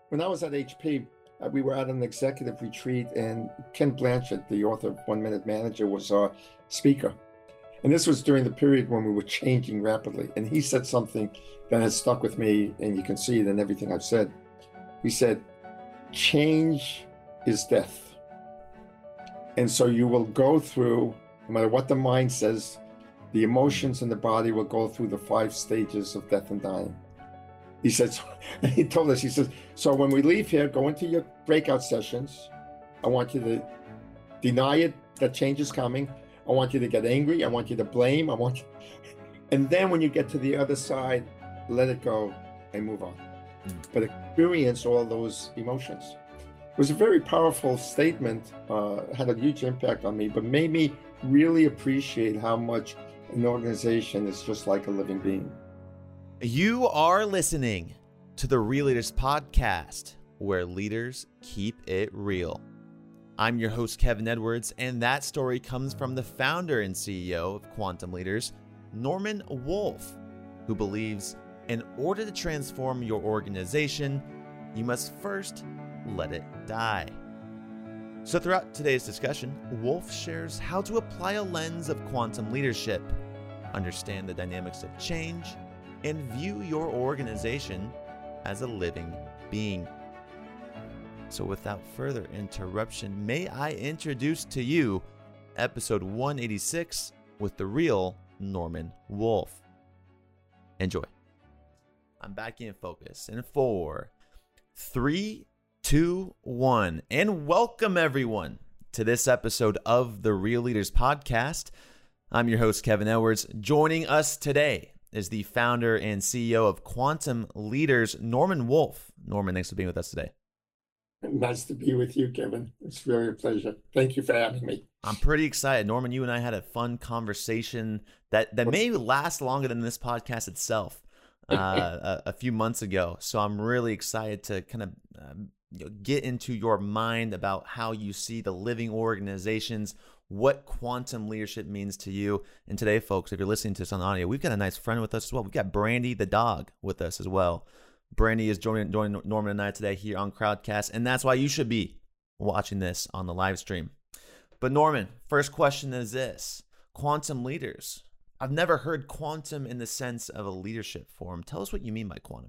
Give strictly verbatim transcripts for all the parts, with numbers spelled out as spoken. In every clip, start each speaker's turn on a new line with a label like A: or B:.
A: when I was at H P, uh, we were at an executive retreat, and Ken Blanchett, the author of One Minute Manager, was our speaker. And this was during the period when we were changing rapidly. And he said something that has stuck with me, and you can see it in everything I've said. He said, change is death. And so you will go through, no matter what the mind says, the emotions in the body will go through the five stages of death and dying. He says, he told us, he says, so when we leave here, go into your breakout sessions. I want you to deny it, that change is coming. I want you to get angry. I want you to blame. I want you, and then when you get to the other side, let it go and move on. Mm. But experience all those emotions. It was a very powerful statement, uh, had a huge impact on me, but made me really appreciate how much an organization is just like a living being.
B: You are listening to the Real Leaders Podcast, where leaders keep it real. I'm your host, Kevin Edwards, and that story comes from the founder and C E O of Quantum Leaders, Norman Wolfe, who believes in order to transform your organization, you must first let it die. So throughout today's discussion, Wolfe shares how to apply a lens of quantum leadership, understand the dynamics of change, and view your organization as a living being. So without further interruption, may I introduce to you episode one eighty-six with the real Norman Wolfe. Enjoy. I'm back in focus in four, three, two, one, and welcome everyone to this episode of the Real Leaders Podcast. I'm your host, Kevin Edwards. Joining us today is the founder and C E O of Quantum Leaders, Norman Wolfe. Norman, thanks for being with us today.
A: Nice to be with you, Kevin. It's really a pleasure. Thank you for having me.
B: I'm pretty excited. Norman, you and I had a fun conversation that, that may last longer than this podcast itself uh, a, a few months ago. So I'm really excited to kind of um, you know, get into your mind about how you see the living organizations, what quantum leadership means to you. And today, folks, if you're listening to this on audio, we've got a nice friend with us as well. We've got Brandy the dog with us as well. Brandy is joining, joining Norman and I today here on Crowdcast, and that's why you should be watching this on the live stream. But Norman, first question is this. Quantum leaders. I've never heard quantum in the sense of a leadership form. Tell us what you mean by quantum.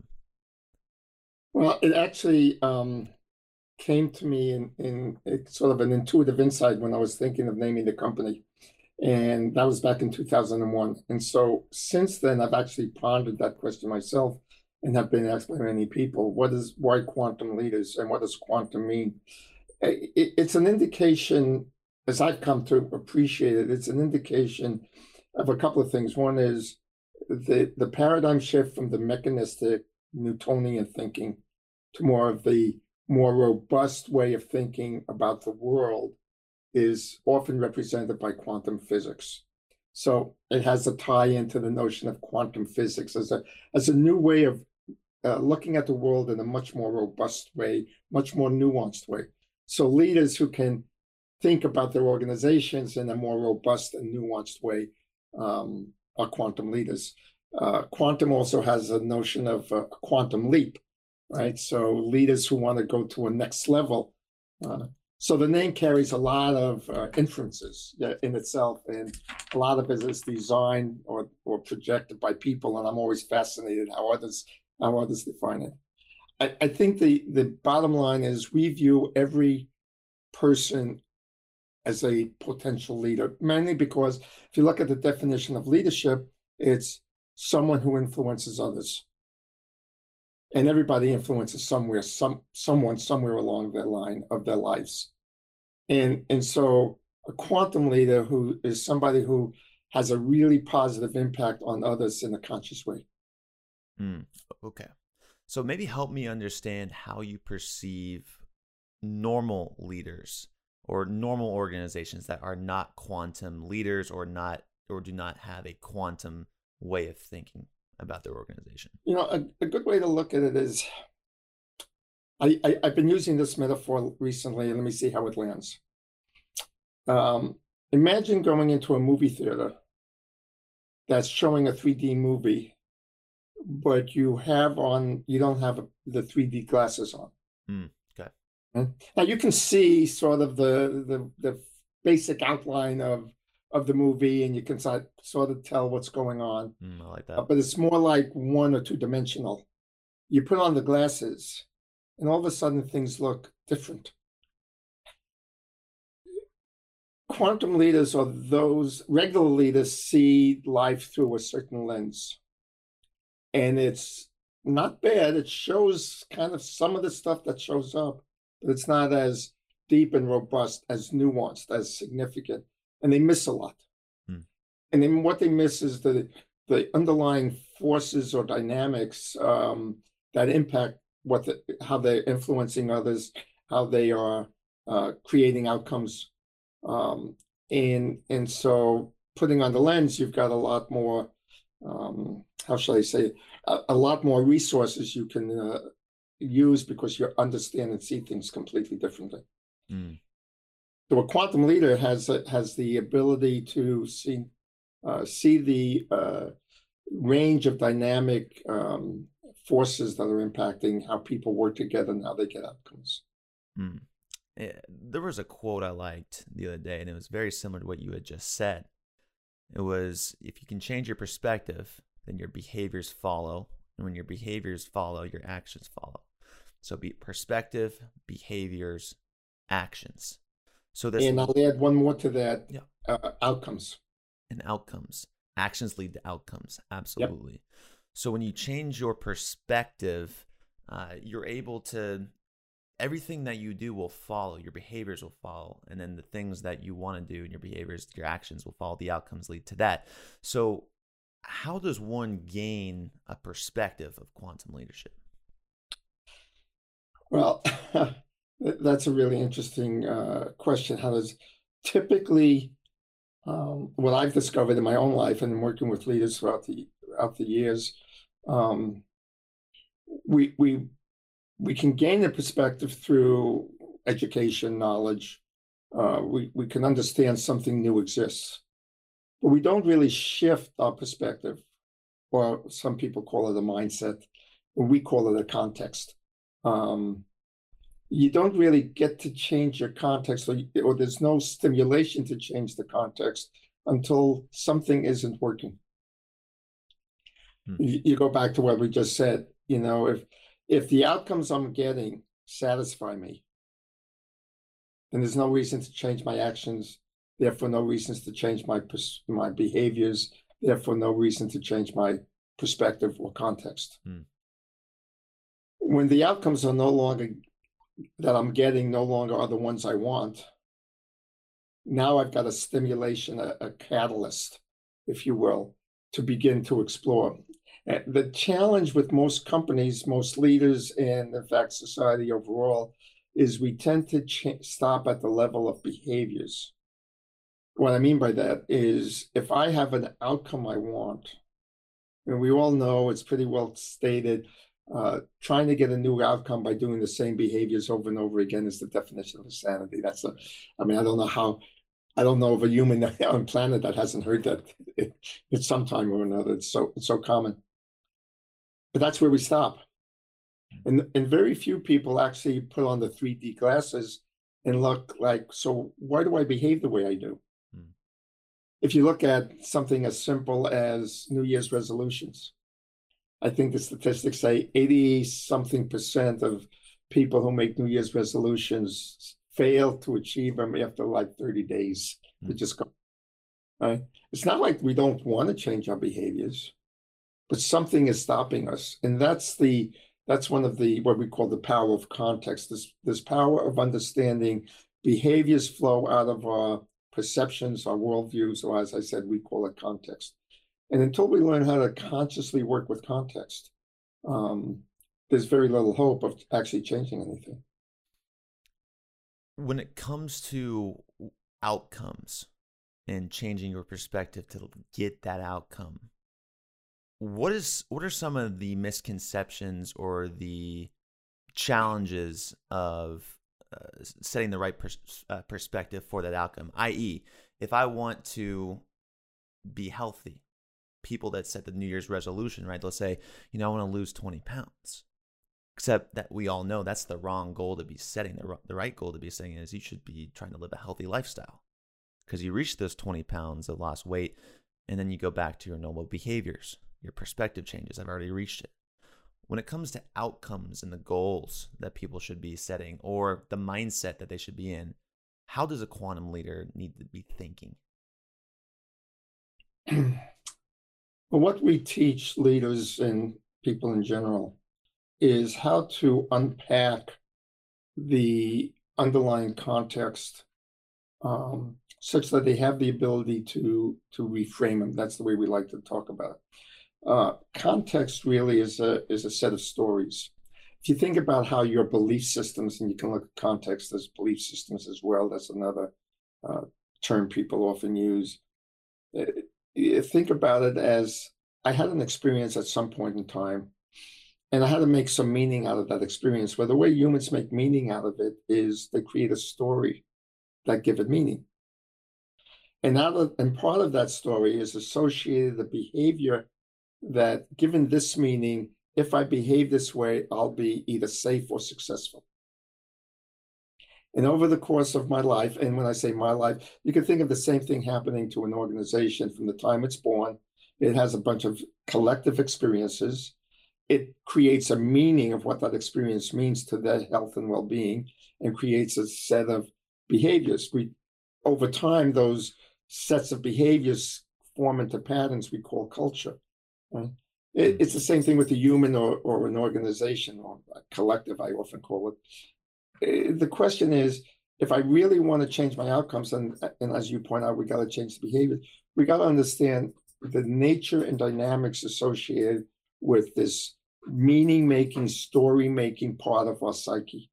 A: Well, it actually um, came to me in, in it's sort of an intuitive insight when I was thinking of naming the company. And that was back in two thousand one. And so since then, I've actually pondered that question myself and have been asked by many people, what is, why quantum leaders and what does quantum mean? It, it's an indication, as I've come to appreciate it, it's an indication of a couple of things. One is the, the paradigm shift from the mechanistic Newtonian thinking to more of the more robust way of thinking about the world is often represented by quantum physics. So it has a tie into the notion of quantum physics as a as a new way of uh, looking at the world in a much more robust way, much more nuanced way. So leaders who can think about their organizations in a more robust and nuanced way um, are quantum leaders. Uh, quantum also has a notion of a quantum leap, right? So leaders who want to go to a next level. Uh, So the name carries a lot of uh, inferences in itself, and a lot of it is designed or, or projected by people, and I'm always fascinated how others how others define it. I, I think the, the bottom line is we view every person as a potential leader, mainly because if you look at the definition of leadership, it's someone who influences others. And everybody influences somewhere, some someone somewhere along that line of their lives. And, and so a quantum leader who is somebody who has a really positive impact on others in a conscious way.
B: Mm, okay. So maybe help me understand how you perceive normal leaders or normal organizations that are not quantum leaders or not or do not have a quantum way of thinking about their organization.
A: You know, a, a good way to look at it is, I, I, I've been using this metaphor recently, and let me see how it lands. Um, imagine going into a movie theater that's showing a three D movie, but you have on, you don't have the three D glasses on.
B: Mm, okay.
A: And now you can see sort of the the the basic outline of of the movie, and you can sort sort of tell what's going on.
B: Mm, I like
A: Uh,
B: that.
A: but it's more like one or two dimensional. You put on the glasses, and all of a sudden things look different. Quantum leaders or those regular leaders see life through a certain lens. And it's not bad. It shows kind of some of the stuff that shows up, but it's not as deep and robust, as nuanced, as significant. And they miss a lot.
B: Hmm.
A: And then what they miss is the the underlying forces or dynamics um, that impact what the, how they're influencing others, how they are uh, creating outcomes. Um, and and so putting on the lens, you've got a lot more, um, how shall I say, a, a lot more resources you can uh, use because you understand and see things completely differently.
B: Mm.
A: So a quantum leader has has the ability to see uh, see the uh, range of dynamic um, forces that are impacting how people work together and how they get outcomes.
B: Mm. Eh, There was a quote I liked the other day, and it was very similar to what you had just said. It was, if you can change your perspective, then your behaviors follow. And when your behaviors follow, your actions follow. So be perspective, behaviors, actions. So this
A: And I'll add one more to that,
B: yeah,
A: uh, outcomes.
B: and outcomes. Actions lead to outcomes.
A: Yep.
B: Absolutely. So when you change your perspective, uh, you're able to, everything that you do will follow. Your behaviors will follow. And then the things that you want to do and your behaviors, your actions will follow. The outcomes lead to that. So how does one gain a perspective of quantum leadership?
A: Well, that's a really interesting uh, question. How does typically um, what I've discovered in my own life and working with leaders throughout the throughout the years, um, we we we can gain a perspective through education, knowledge. Uh, we we can understand something new exists, but we don't really shift our perspective, or some people call it a mindset, or we call it a context. Um, you don't really get to change your context, or, or there's no stimulation to change the context until something isn't working.
B: Hmm.
A: You, you go back to what we just said. You know, if if the outcomes I'm getting satisfy me, then there's no reason to change my actions. Therefore, no reasons to change my my behaviors. Therefore, no reason to change my perspective or context.
B: Hmm.
A: When the outcomes are no longer that I'm getting no longer are the ones I want, now I've got a stimulation, a, a catalyst, if you will, to begin to explore. And the challenge with most companies, most leaders, and in fact, society overall, is we tend to ch- stop at the level of behaviors. What I mean by that is if I have an outcome I want, and we all know it's pretty well stated, uh, trying to get a new outcome by doing the same behaviors over and over again is the definition of insanity. That's a, I mean, I don't know how, I don't know of a human on planet that hasn't heard that at some time or another. It's so, it's so common. But that's where we stop. And, and very few people actually put on the three D glasses and look like, so why do I behave the way I do? Hmm. If you look at something as simple as New Year's resolutions, I think the statistics say eighty something percent of people who make New Year's resolutions fail to achieve them after like thirty days. They just go, right? It's not like we don't want to change our behaviors, but something is stopping us. And that's the, that's one of the, what we call the power of context, this, this power of understanding behaviors flow out of our perceptions, our worldviews, or as I said, we call it context. And until we learn how to consciously work with context, um, there's very little hope of actually changing anything.
B: When it comes to outcomes and changing your perspective to get that outcome, what is what are some of the misconceptions or the challenges of uh, setting the right pers- uh, perspective for that outcome? that is, if I want to be healthy, people that set the New Year's resolution, right? They'll say, you know, I want to lose twenty pounds. Except that we all know that's the wrong goal to be setting. The, the right goal to be setting is you should be trying to live a healthy lifestyle, because you reach those twenty pounds of lost weight, and then you go back to your normal behaviors. Your perspective changes. I've already reached it. When it comes to outcomes and the goals that people should be setting, or the mindset that they should be in, how does a quantum leader need to be thinking?
A: Well, what we teach leaders and people in general is how to unpack the underlying context, um, such that they have the ability to to reframe them. That's the way we like to talk about it. Uh, context really is a is a set of stories. If you think about how your belief systems, and you can look at context as belief systems as well, that's another uh, term people often use. Uh, you think about it as, I had an experience at some point in time, and I had to make some meaning out of that experience. Well, the way humans make meaning out of it is they create a story that give it meaning. And out of, and part of that story is associated the behavior that, given this meaning, if I behave this way, I'll be either safe or successful. And over the course of my life, and when I say my life, you can think of the same thing happening to an organization from the time it's born. It has a bunch of collective experiences. It creates a meaning of what that experience means to their health and well-being, and creates a set of behaviors. We, over time, those sets of behaviors form into patterns we call culture. Right? It, it's the same thing with a human or, or an organization, or a collective, I often call it. The question is, if I really want to change my outcomes, and, and as you point out, we got to change the behavior, we got to understand the nature and dynamics associated with this meaning-making, story-making part of our psyche.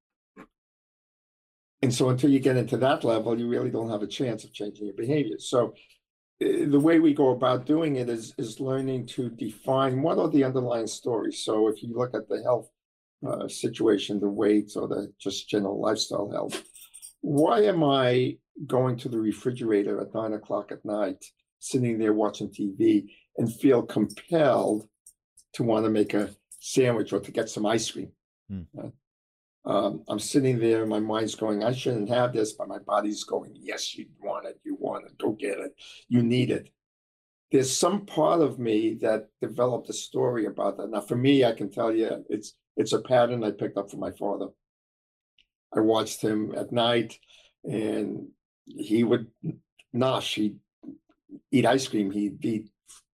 A: And so until you get into that level, you really don't have a chance of changing your behavior. So uh, the way we go about doing it is, is learning to define what are the underlying stories. So if you look at the health uh, situation, the weight, or the just general lifestyle health, why am I going to the refrigerator at nine o'clock at night, sitting there watching T V, and feel compelled to want to make a sandwich or to get some ice cream? Mm. Uh, um, I'm sitting there, my mind's going, I shouldn't have this, but my body's going, yes, you want it, you want it, go get it, you need it. There's some part of me that developed a story about that. Now, for me, I can tell you, it's it's a pattern I picked up from my father. I watched him at night, and he would nosh, he'd eat ice cream, he'd eat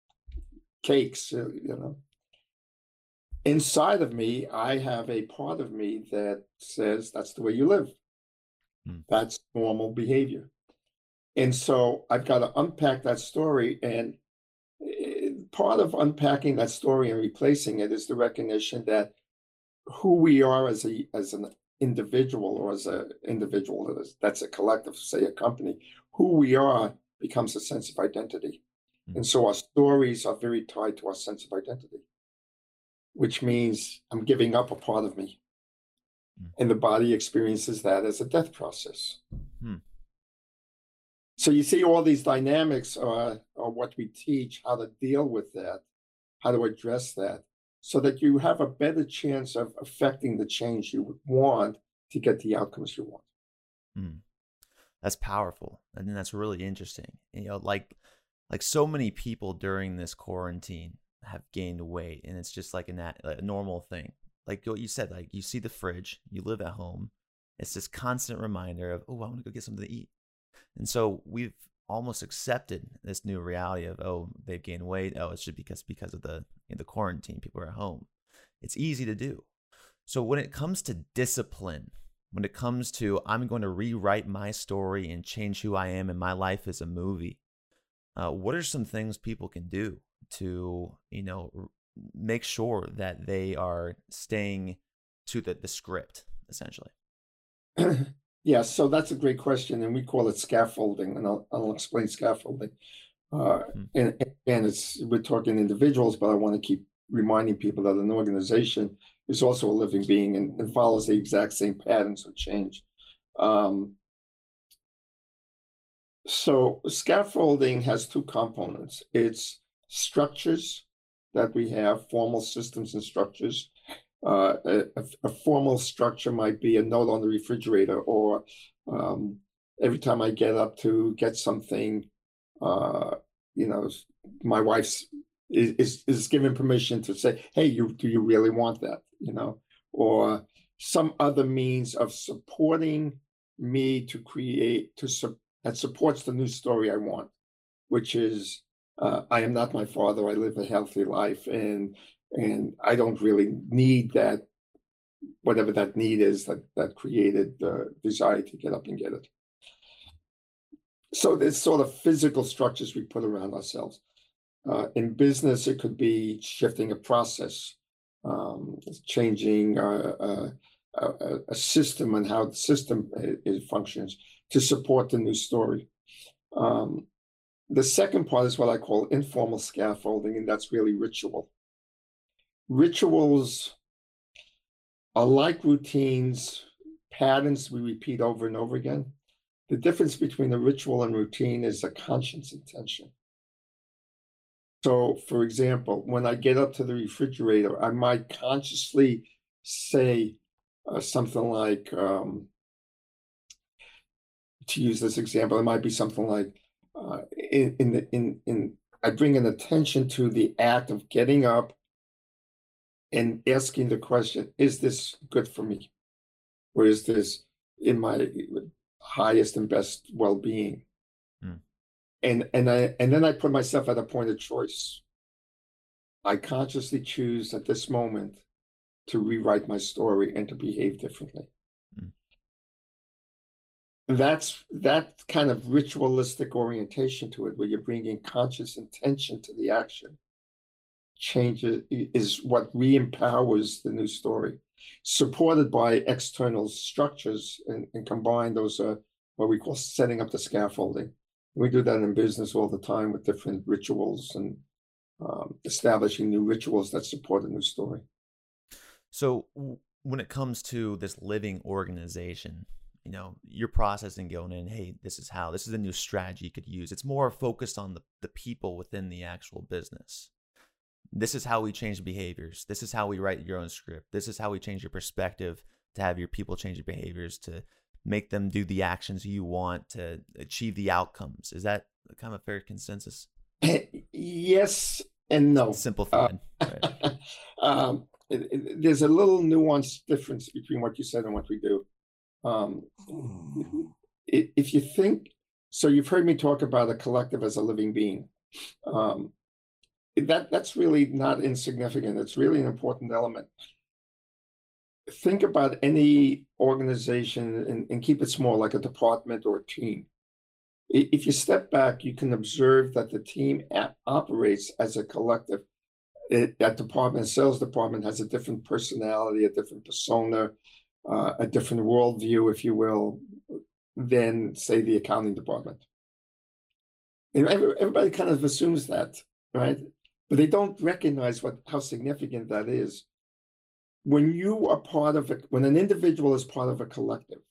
A: cakes, you know. Inside of me, I have a part of me that says that's the way you live. Mm. That's normal behavior. And so I've got to unpack that story. And part of unpacking that story and replacing it is the recognition that who we are as a as an individual, or as an individual that's a collective, say a company, who we are becomes a sense of identity. Mm. And so our stories are very tied to our sense of identity, which means I'm giving up a part of me. Mm. And the body experiences that as a death process. Mm. So you see, all these dynamics are, are what we teach, how to deal with that, how to address that, so that you have a better chance of affecting the change you want to get the outcomes you want.
B: Mm. That's powerful. I think that's really interesting. You know, like like so many people during this quarantine have gained weight, and it's just like a, a normal thing. Like what you said, like you see the fridge, you live at home. It's this constant reminder of, oh, I want to go get something to eat. And so we've almost accepted this new reality of, oh, they've gained weight. Oh, it's just because because of the you know, the quarantine, people are at home. It's easy to do. So when it comes to discipline, when it comes to I'm going to rewrite my story and change who I am, and my life is a movie, uh, what are some things people can do to, you know, make sure that they are staying to the, the script, essentially?
A: Yeah, so that's a great question, and we call it scaffolding, and I'll, I'll explain scaffolding. Uh, hmm. and, and it's we're talking individuals, but I want to keep reminding people that an organization is also a living being, and, and follows the exact same patterns of change. Um, so scaffolding has two components. It's structures that we have, formal systems and structures, Uh, a, a formal structure might be a note on the refrigerator, or um, every time I get up to get something, uh, you know, my wife's is, is is given permission to say, "Hey, you do you really want that?" You know, or some other means of supporting me to create to su- that supports the new story I want, which is uh, I am not my father. I live a healthy life, and and I don't really need that, whatever that need is that that created the desire to get up and get it. So there's sort of physical structures we put around ourselves. Uh, in business, it could be shifting a process, um, changing uh, uh, a, a system and how the system it, it functions to support the new story. Um, the second part is what I call informal scaffolding, and that's really ritual. Rituals are like routines, patterns we repeat over and over again. The difference between a ritual and routine is a conscious intention. So, for example, when I get up to the refrigerator, I might consciously say uh, something like, um, to use this example, it might be something like, uh, in in the in in I bring an attention to the act of getting up and asking the question, is this good for me? Or is this in my highest and best well-being?
B: Mm.
A: And and I and then I put myself at a point of choice. I consciously choose at this moment to rewrite my story and to behave differently.
B: Mm.
A: That's that kind of ritualistic orientation to it, where you're bringing conscious intention to the action. Changes is what re-empowers the new story, supported by external structures, and, and combine those uh, what we call setting up the scaffolding. We do that in business all the time with different rituals and um, establishing new rituals that support a new story.
B: So w- when it comes to this living organization, you know, you're processing going in, hey, this is how, this is a new strategy you could use. It's more focused on the, the people within the actual business. This is how we change behaviors. This is how we write your own script. This is how we change your perspective to have your people change their behaviors, to make them do the actions you want to achieve the outcomes. Is that kind of a fair consensus?
A: Yes and no.
B: Simplified.
A: Uh, right. um, it, it, there's a little nuanced difference between what you said and what we do. Um, it, if you think, so you've heard me talk about a collective as a living being. Um, that that's really not insignificant. It's really an important element. Think about any organization and, and keep it small, like a department or a team. If you step back, you can observe that the team operates as a collective. It, that department, sales department, has a different personality, a different persona, uh, a different worldview, if you will, than, say, the accounting department. And everybody kind of assumes that, right? But they don't recognize what how significant that is. When you are part of it, when an individual is part of a collective,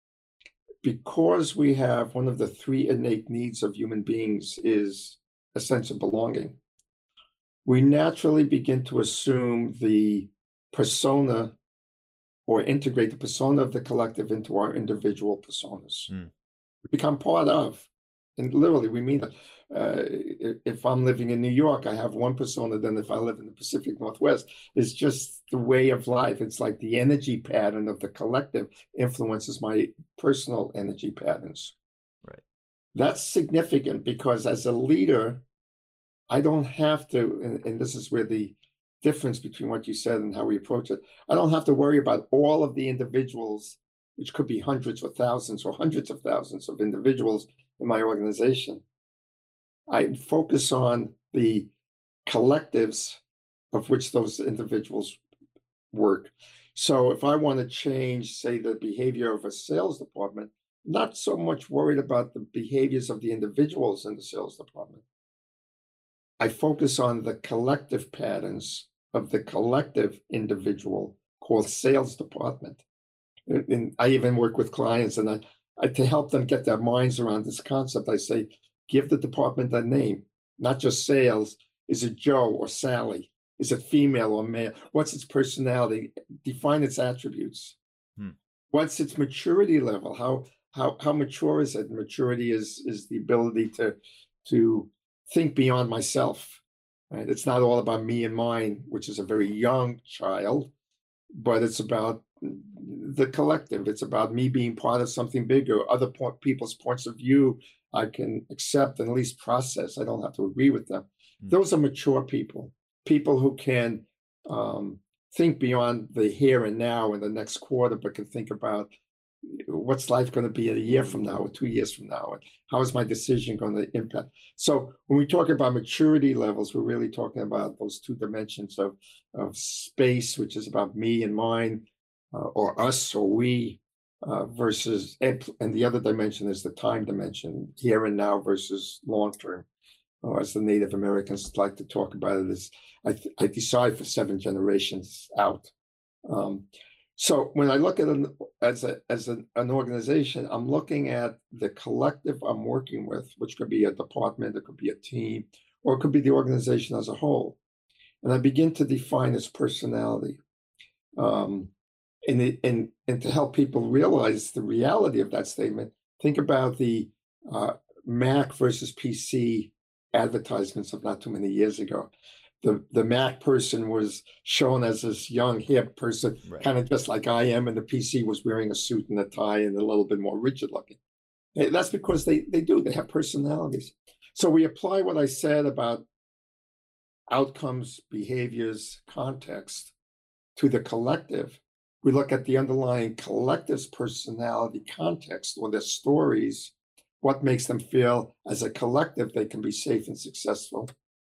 A: because we have one of the three innate needs of human beings is a sense of belonging, we naturally begin to assume the persona or integrate the persona of the collective into our individual personas. Mm. We become part of, and literally we mean that. Uh, if I'm living in New York, I have one persona than if I live in the Pacific Northwest. It's just the way of life. It's like the energy pattern of the collective influences my personal energy patterns.
B: Right.
A: That's significant because as a leader, I don't have to, and, and this is where the difference between what you said and how we approach it, I don't have to worry about all of the individuals, which could be hundreds or thousands or hundreds of thousands of individuals in my organization. I focus on the collectives of which those individuals work. So if I want to change, say, the behavior of a sales department, not so much worried about the behaviors of the individuals in the sales department. I focus on the collective patterns of the collective individual called sales department. And I even work with clients, and I, I to help them get their minds around this concept, I say, give the department a name, not just sales. Is it Joe or Sally? Is it female or male? What's its personality? Define its attributes.
B: Hmm.
A: What's its maturity level? How how how mature is it? Maturity is is the ability to to think beyond myself. Right? It's not all about me and mine, which is a very young child, but it's about the collective. It's about me being part of something bigger, other po- people's points of view I can accept and at least process. I don't have to agree with them.
B: Mm.
A: Those are mature people, people who can um, think beyond the here and now and the next quarter, but can think about what's life going to be a year from now or two years from now, and how is my decision going to impact. So when we talk about maturity levels, we're really talking about those two dimensions of, of space, which is about me and mine, uh, or us or we, uh, versus, and, and the other dimension is the time dimension, here and now versus long term. Or as the Native Americans like to talk about it, is I, th- I decide for seven generations out. Um, so when I look at an as a as an, an organization, I'm looking at the collective I'm working with, which could be a department, it could be a team, or it could be the organization as a whole. And I begin to define its personality. Um, and, it, and, and to help people realize the reality of that statement, think about the uh, Mac versus P C advertisements of not too many years ago. The, the Mac person was shown as this young, hip person,
B: Right.
A: kind of just like I am, and the P C was wearing a suit and a tie and a little bit more rigid looking. And that's because they, they do, they have personalities. So we apply what I said about outcomes, behaviors, context to the collective. We look at the underlying collective's personality context or their stories, what makes them feel as a collective they can be safe and successful.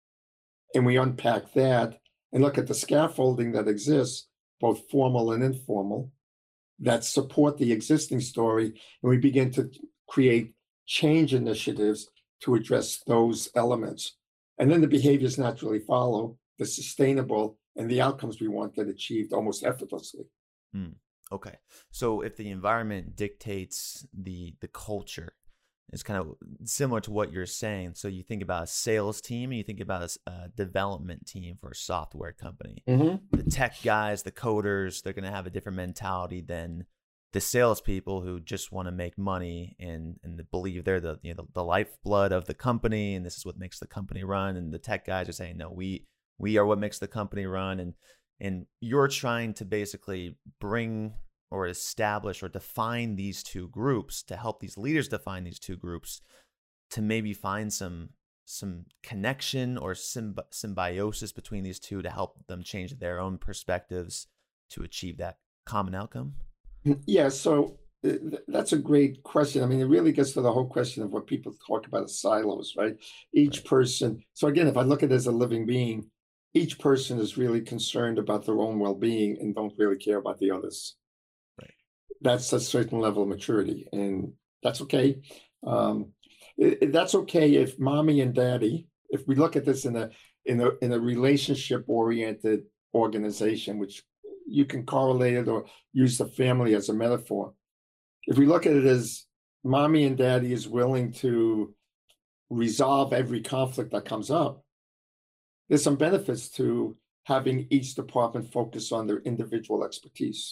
A: And we unpack that and look at the scaffolding that exists, both formal and informal, that support the existing story. And we begin to create change initiatives to address those elements. And then the behaviors naturally follow, the sustainable, and the outcomes we want get achieved almost effortlessly.
B: Hmm. Okay. So if the environment dictates the the culture, it's kind of similar to what you're saying. So you think about a sales team and you think about a, a development team for a software company.
A: Mm-hmm.
B: The tech guys, the coders, they're going to have a different mentality than the salespeople who just want to make money and and believe they're the you know the, the lifeblood of the company and this is what makes the company run. And the tech guys are saying, no, we we are what makes the company run. And and you're trying to basically bring or establish or define these two groups to help these leaders define these two groups to maybe find some some connection or symb- symbiosis between these two to help them change their own perspectives to achieve that common outcome?
A: Yeah, so uh, th- that's a great question. I mean, it really gets to the whole question of what people talk about as silos, right? Each
B: Right.
A: person. So again, if I look at it as a living being, each person is really concerned about their own well-being and don't really care about the others.
B: Right.
A: That's a certain level of maturity, and that's okay. Um, it, it- that's okay if mommy and daddy, if we look at this in a in a in a relationship-oriented organization, which you can correlate it or use the family as a metaphor. If we look at it as mommy and daddy is willing to resolve every conflict that comes up, there's some benefits to having each department focus on their individual expertise.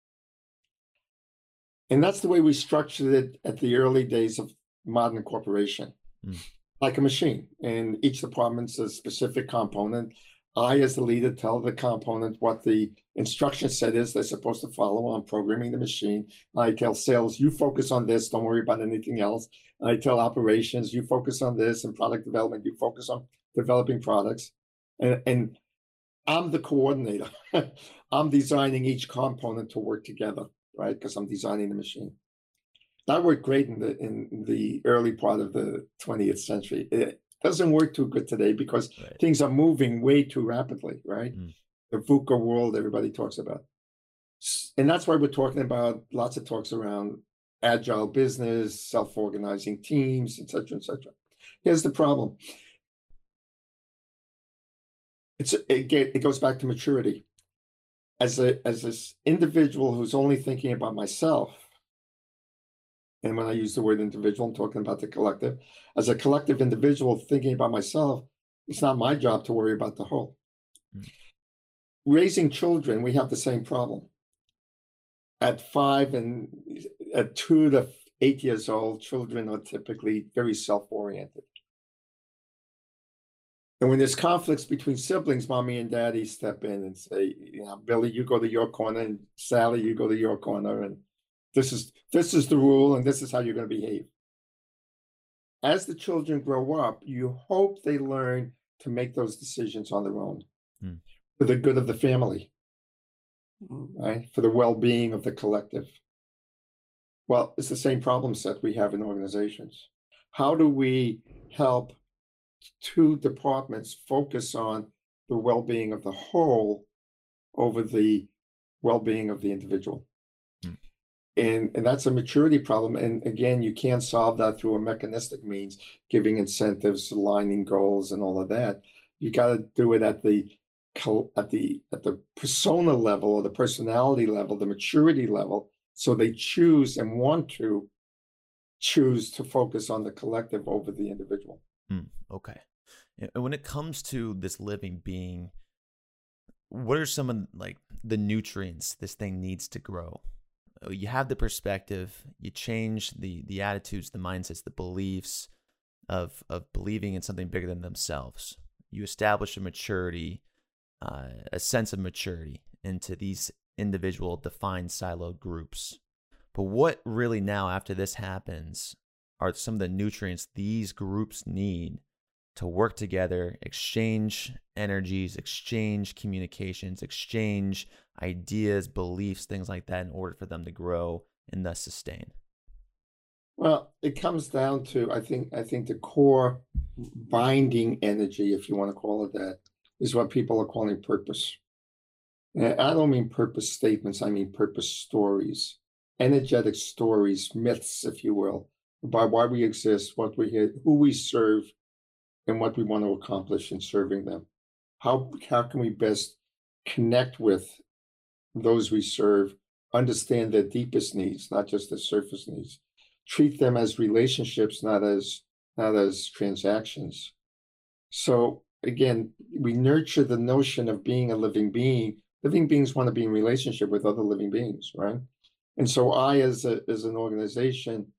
A: And that's the way we structured it at the early days of modern corporation,
B: Mm.
A: like a machine. And each department's a specific component. I, as the leader, tell the component what the instruction set is they're supposed to follow on programming the machine. I tell sales, you focus on this, don't worry about anything else. I tell operations, you focus on this, and product development, you focus on developing products. And, and I'm the coordinator. I'm designing each component to work together, right? Because I'm designing the machine. That worked great in the in the early part of the twentieth century. It doesn't work too good today because
B: Right.
A: things are moving way too rapidly, right?
B: Mm.
A: The VUCA world everybody talks about. S- And that's why we're talking about lots of talks around agile business, self-organizing teams, et cetera, et cetera. Here's the problem. It's it, get, it goes back to maturity. As a as this individual who's only thinking about myself, and when I use the word individual, I'm talking about the collective. As a collective individual thinking about myself, it's not my job to worry about the whole.
B: Mm.
A: Raising children, we have the same problem. At five and at two to eight years old, children are typically very self-oriented. And when there's conflicts between siblings, mommy and daddy step in and say, you know, Billy, you go to your corner, and Sally, you go to your corner, and this is this is the rule, and this is how you're going to behave. As the children grow up, you hope they learn to make those decisions on their own
B: Mm.
A: for the good of the family, right? For the well-being of the collective. Well, it's the same problem set we have in organizations. How do we help two departments focus on the well-being of the whole over the well-being of the individual?
B: Mm.
A: And, and that's a maturity problem. And again, you can't solve that through a mechanistic means, giving incentives, aligning goals, and all of that. You got to do it at the at the at the persona level, or the personality level, the maturity level, so they choose and want to choose to focus on the collective over the individual.
B: Mm. Okay. And when it comes to this living being, what are some of like the nutrients this thing needs to grow? You have the perspective, you change the the attitudes, the mindsets, the beliefs of of believing in something bigger than themselves. You establish a maturity, uh, a sense of maturity into these individual defined siloed groups. But what really now, after this happens, are some of the nutrients these groups need to work together, exchange energies, exchange communications, exchange ideas, beliefs, things like that, in order for them to grow and thus sustain?
A: Well, it comes down to, I think, I think the core binding energy, if you want to call it that, is what people are calling purpose. And I don't mean purpose statements, I mean purpose stories, energetic stories, myths, if you will, about why we exist, what we hit, who we serve, and what we want to accomplish in serving them. How, how can we best connect with those we serve, understand their deepest needs, not just their surface needs, treat them as relationships, not as not as transactions. So again, we nurture the notion of being a living being. Living beings want to be in relationship with other living beings, right? And so I, as a, as an organization,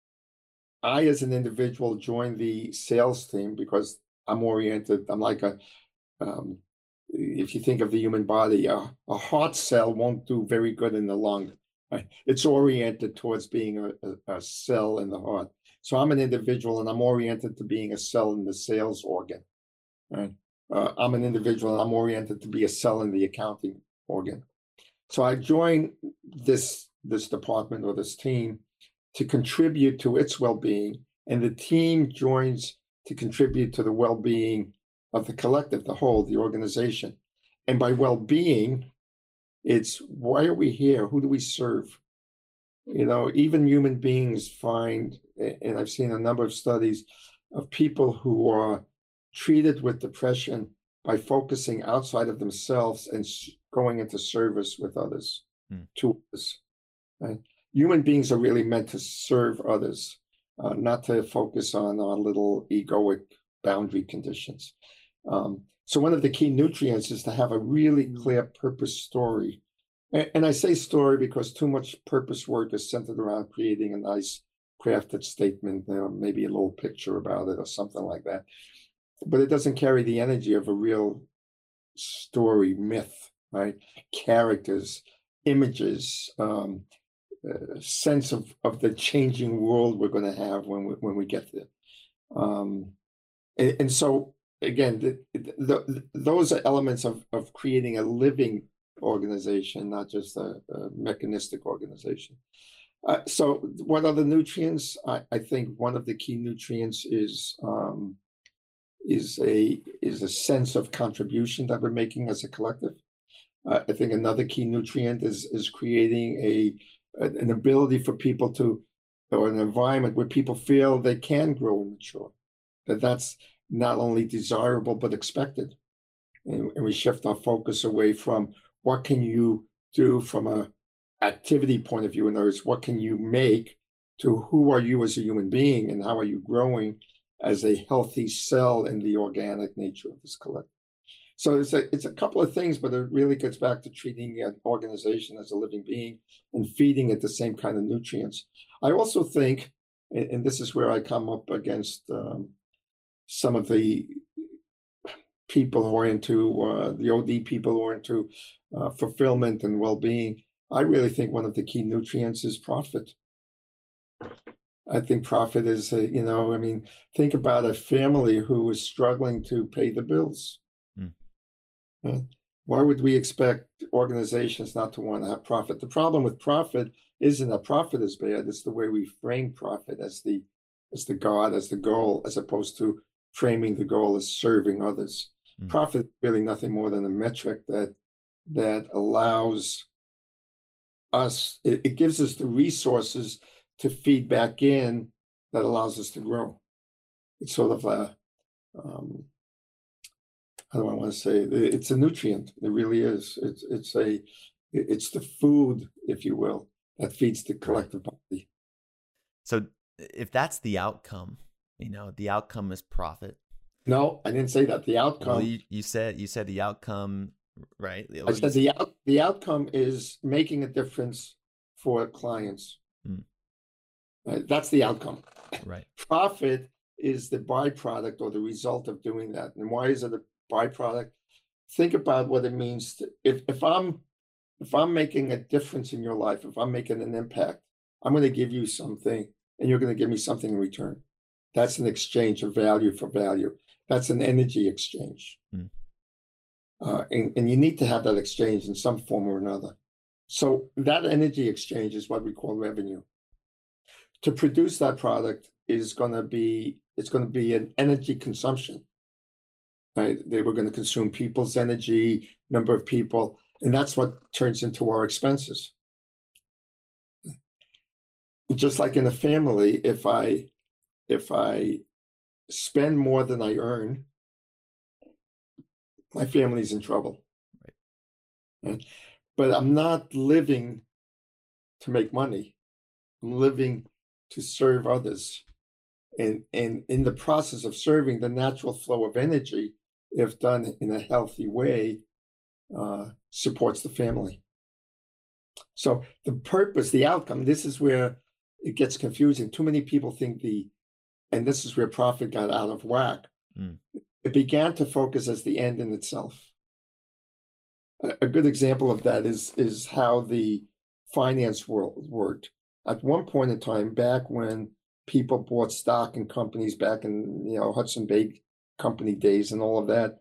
A: I, as an individual, joined the sales team because I'm oriented. I'm like a, um, if you think of the human body, a, a heart cell won't do very good in the lung. Right? It's oriented towards being a, a, a cell in the heart. So I'm an individual, and I'm oriented to being a cell in the sales organ. Right? Uh, I'm an individual, and I'm oriented to be a cell in the accounting organ. So I joined this this department or this team to contribute to its well-being, and the team joins to contribute to the well-being of the collective, the whole, the organization. And by well-being, it's why are we here? Who do we serve? You know, even human beings find, and I've seen a number of studies of people who are treated with depression by focusing outside of themselves and going into service with others, mm. to others. Right? Human beings are really meant to serve others, uh, not to focus on our little egoic boundary conditions. Um, so one of the key nutrients is to have a really clear purpose story. And, and I say story because too much purpose work is centered around creating a nice crafted statement, you know, maybe a little picture about it or something like that. But it doesn't carry the energy of a real story, myth, right? Characters, images, um, uh, sense of, of the changing world we're going to have when we, when we get there. Um, and, and so, again, the, the, the, those are elements of, of creating a living organization, not just a, a mechanistic organization. Uh, so what are the nutrients? I, I think one of the key nutrients is um, is a is a sense of contribution that we're making as a collective. Uh, I think another key nutrient is is creating a an ability for people to, or an environment where people feel they can grow and mature, that that's not only desirable but expected. And, and we shift our focus away from what can you do from a activity point of view, in other words, what can you make, to who are you as a human being and how are you growing as a healthy cell in the organic nature of this collective. So it's a, it's a couple of things, but it really gets back to treating an organization as a living being and feeding it the same kind of nutrients. I also think, and, and this is where I come up against um, some of the people who are into uh, the O D people who are into uh, fulfillment and well-being. I really think one of the key nutrients is profit. I think profit is, uh, you know, I mean, think about a family who is struggling to pay the bills. Mm. Uh, why would we expect organizations not to want to have profit? The problem with profit isn't that profit is bad. It's the way we frame profit as the as the God, as the goal, as opposed to framing the goal as serving others. Mm. Profit is really nothing more than a metric that that allows us, it, it gives us the resources to feed back in that allows us to grow. It's sort of a, um, how do I want to say it? It's a nutrient. It really is. It's it's a it's the food, if you will, that feeds the collective body.
B: So if that's the outcome, you know, the outcome is profit.
A: No, I didn't say that. The outcome.
B: Well, you, you said you said the outcome, right?
A: I said the out, the outcome is making a difference for clients. Hmm. Right? That's the outcome.
B: Right.
A: Profit is the byproduct or the result of doing that. And why is it a byproduct? Think about what it means to, if if I'm if I'm making a difference in your life, if I'm making an impact, I'm going to give you something, and you're going to give me something in return. That's an exchange of value for value. That's an energy exchange. Mm. Uh, and, and you need to have that exchange in some form or another. So that energy exchange is what we call revenue. To produce that product is going to be, it's going to be an energy consumption. Right? They were going to consume people's energy, number of people, and that's what turns into our expenses. Just like in a family, if I if I spend more than I earn, my family's in trouble. Right. Right? But I'm not living to make money. I'm living to serve others. And, and in the process of serving, the natural flow of energy, if done in a healthy way, uh, supports the family. So the purpose, the outcome, this is where it gets confusing. Too many people think the, and this is where profit got out of whack. Mm. It began to focus as the end in itself. A, a good example of that is, is how the finance world worked. At one point in time, back when people bought stock in companies, back in, you know, Hudson Bay Company days and all of that,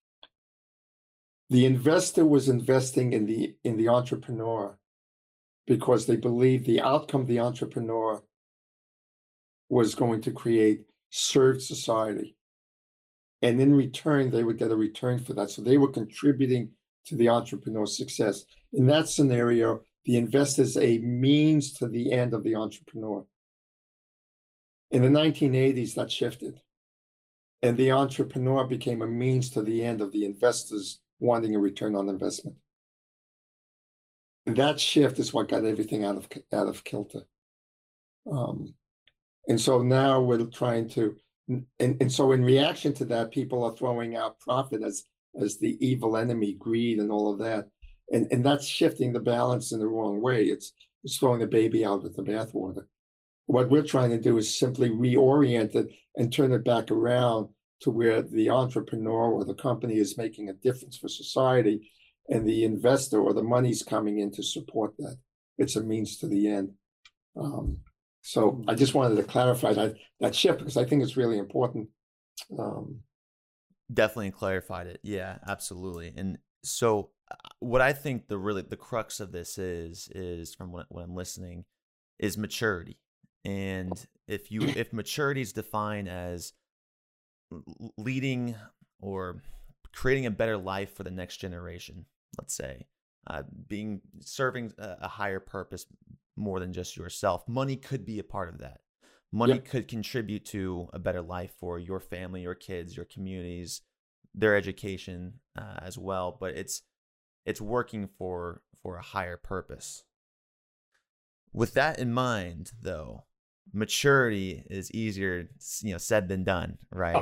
A: the investor was investing in the in the entrepreneur because they believed the outcome of the entrepreneur was going to create served society. And in return, they would get a return for that. So they were contributing to the entrepreneur's success. In that scenario, the investor is a means to the end of the entrepreneur. In the nineteen eighties, that shifted. And the entrepreneur became a means to the end of the investors wanting a return on investment. And that shift is what got everything out of out of kilter. Um, and so now we're trying to, and, and so in reaction to that, people are throwing out profit as as the evil enemy, greed and all of that. And, and that's shifting the balance in the wrong way. It's, it's throwing the baby out with the bathwater. What we're trying to do is simply reorient it and turn it back around to where the entrepreneur or the company is making a difference for society, and the investor or the money's coming in to support that. It's a means to the end. Um, so I just wanted to clarify that that shift because I think it's really important. Um,
B: Definitely clarified it. Yeah, absolutely. And so what I think the really the crux of this is is from what, what I'm listening is maturity. And if you if maturity is defined as leading or creating a better life for the next generation, let's say, uh, being serving a, a higher purpose more than just yourself, money could be a part of that. Money yep. could contribute to a better life for your family, your kids, your communities, their education uh, as well. But it's it's working for for a higher purpose. With that in mind, though, maturity is easier, you know, said than done, right?
A: Oh, yeah.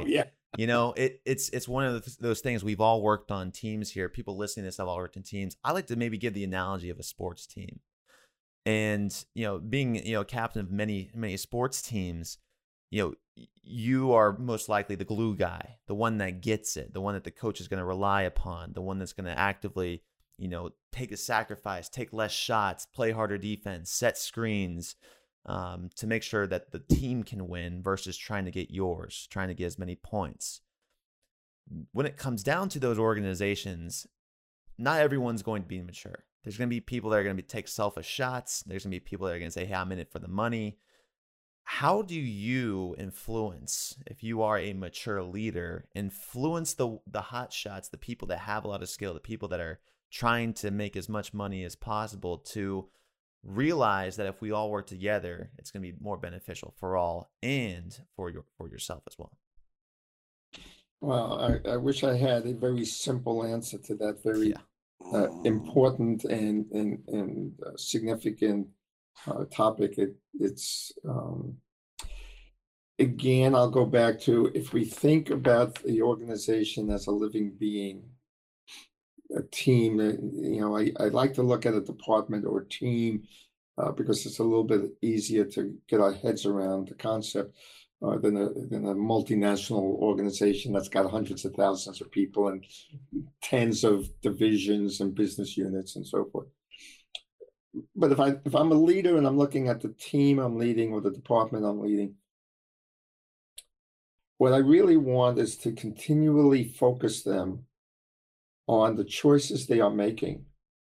B: You know, it it's it's one of the, those things we've all worked on teams here. People listening to this have all worked in teams. I like to maybe give the analogy of a sports team. And, you know, being, you know, captain of many, many sports teams, you know, you are most likely the glue guy, the one that gets it, the one that the coach is going to rely upon, the one that's going to actively, you know, take a sacrifice, take less shots, play harder defense, set screens, um, to make sure that the team can win versus trying to get yours, trying to get as many points. When it comes down to those organizations, not everyone's going to be mature. There's going to be people that are going to be, take selfish shots. There's going to be people that are going to say, hey, I'm in it for the money. How do you influence, if you are a mature leader, influence the the hot shots, the people that have a lot of skill, the people that are trying to make as much money as possible to realize that if we all work together, it's going to be more beneficial for all and for your for yourself as well?
A: Well, I, I wish I had a very simple answer to that very
B: Yeah.
A: uh, important and and and uh, significant uh, topic. It it's um, again, I'll go back to, if we think about the organization as a living being, a team. uh, You know, I, I like to look at a department or team uh, because it's a little bit easier to get our heads around the concept uh, than a than a multinational organization that's got hundreds of thousands of people and tens of divisions and business units and so forth. But if I if I'm a leader and I'm looking at the team I'm leading or the department I'm leading, what I really want is to continually focus them on the choices they are making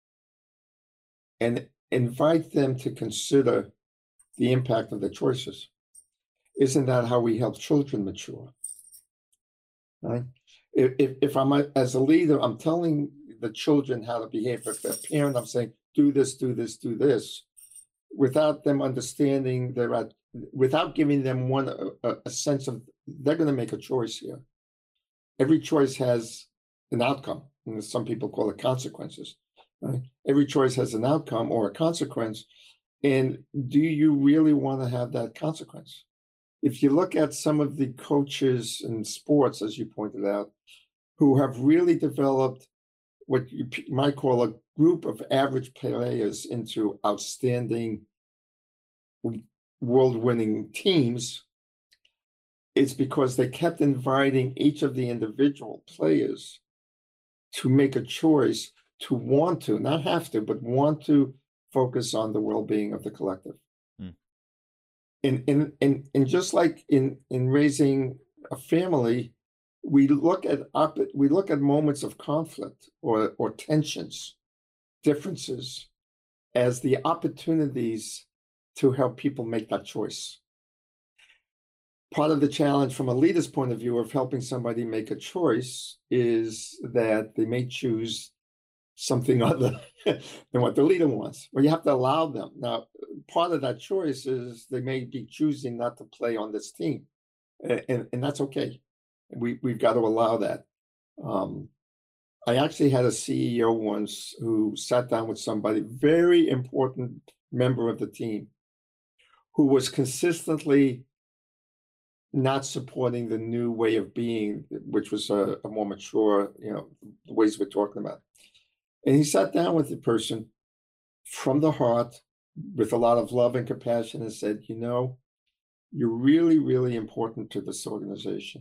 A: and invite them to consider the impact of their choices. Isn't that how we help children mature? Right? If, if, if I'm a, as a leader, I'm telling the children how to behave. If they're a parent, I'm saying, do this, do this, do this, without them understanding they're at, without giving them one a, a sense of they're going to make a choice here. Every choice has an outcome, and some people call it consequences. Right? Every choice has an outcome or a consequence, and do you really want to have that consequence? If you look at some of the coaches in sports, as you pointed out, who have really developed what you might call a group of average players into outstanding world-winning teams, it's because they kept inviting each of the individual players to make a choice, to want to, not have to, but want to focus on the well-being of the collective. And, and, and, and just like in, in raising a family, we look at op- we look at moments of conflict or, or tensions, differences, as the opportunities to help people make that choice. Part of the challenge from a leader's point of view of helping somebody make a choice is that they may choose something other than what the leader wants. Well, you have to allow them. Now, part of that choice is they may be choosing not to play on this team, and, and that's okay. We, we've got to allow that. Um, I actually had a C E O once who sat down with somebody, very important member of the team, who was consistently not supporting the new way of being, which was a, a more mature, you know, the ways we're talking about. And he sat down with the person from the heart with a lot of love and compassion and said, you know, you're really, really important to this organization.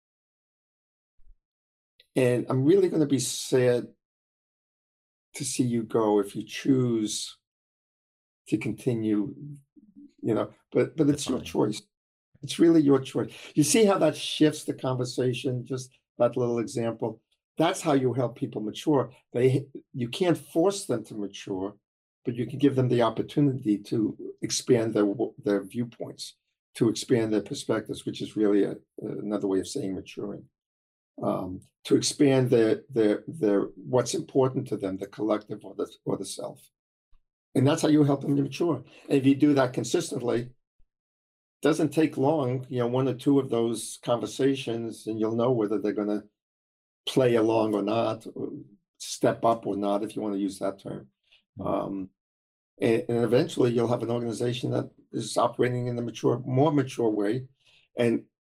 A: And I'm really going to be sad to see you go if you choose to continue, you know, but but it's your choice. It's really your choice. You see how that shifts the conversation, just that little example. That's how you help people mature. They, you can't force them to mature, but you can give them the opportunity to expand their their viewpoints, to expand their perspectives, which is really a, another way of saying maturing. Um, to expand their their their what's important to them, the collective or the or the self, and that's how you help them to mature. And if you do that consistently, doesn't take long. You know, one or two of those conversations, and you'll know whether they're going to play along or not, or step up or not, if you want to use that term. Um, and, and eventually you'll have an organization that is operating in a mature, more mature way. And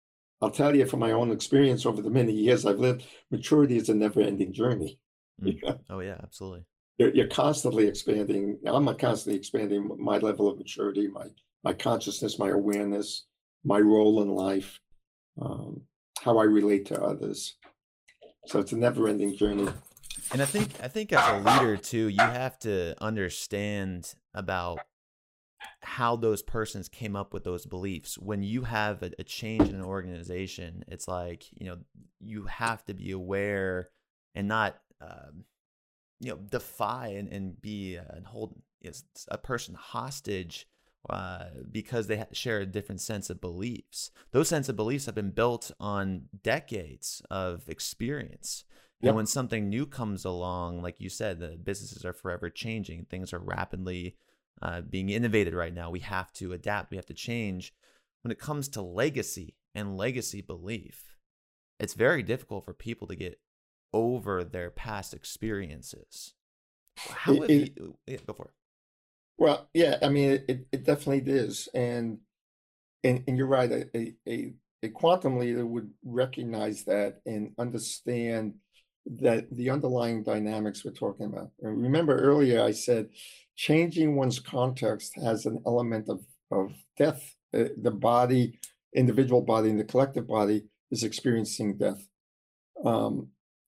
A: I'll tell you from my own experience over the many years I've lived, maturity is a never-ending journey.
B: Mm. Oh yeah, absolutely.
A: You're, you're constantly expanding. I'm constantly expanding my level of maturity, my my consciousness, my awareness, my role in life, um, how I relate to others. So it's a never-ending journey.
B: And I think I think as a leader too, you have to understand about how those persons came up with those beliefs. When you have a, a change in an organization, it's like, you know, you have to be aware and not, um, you know, defy and, and be uh, and hold is a person hostage uh, because they ha- share a different sense of beliefs. Those sense of beliefs have been built on decades of experience. And
A: Yep.
B: when something new comes along, like you said, the businesses are forever changing. Things are rapidly uh, being innovated right now. We have to adapt. We have to change. When it comes to legacy and legacy belief, it's very difficult for people to get over their past experiences. How
A: It,
B: have
A: it,
B: you? Yeah, go for it.
A: well, yeah, I mean, it, it definitely is. And, and, and you're right. A, a, a quantum leader would recognize that and understand that the underlying dynamics we're talking about. And remember earlier I said changing one's context has an element of, of death. Uh, the body, individual body and the collective body is experiencing death. Um,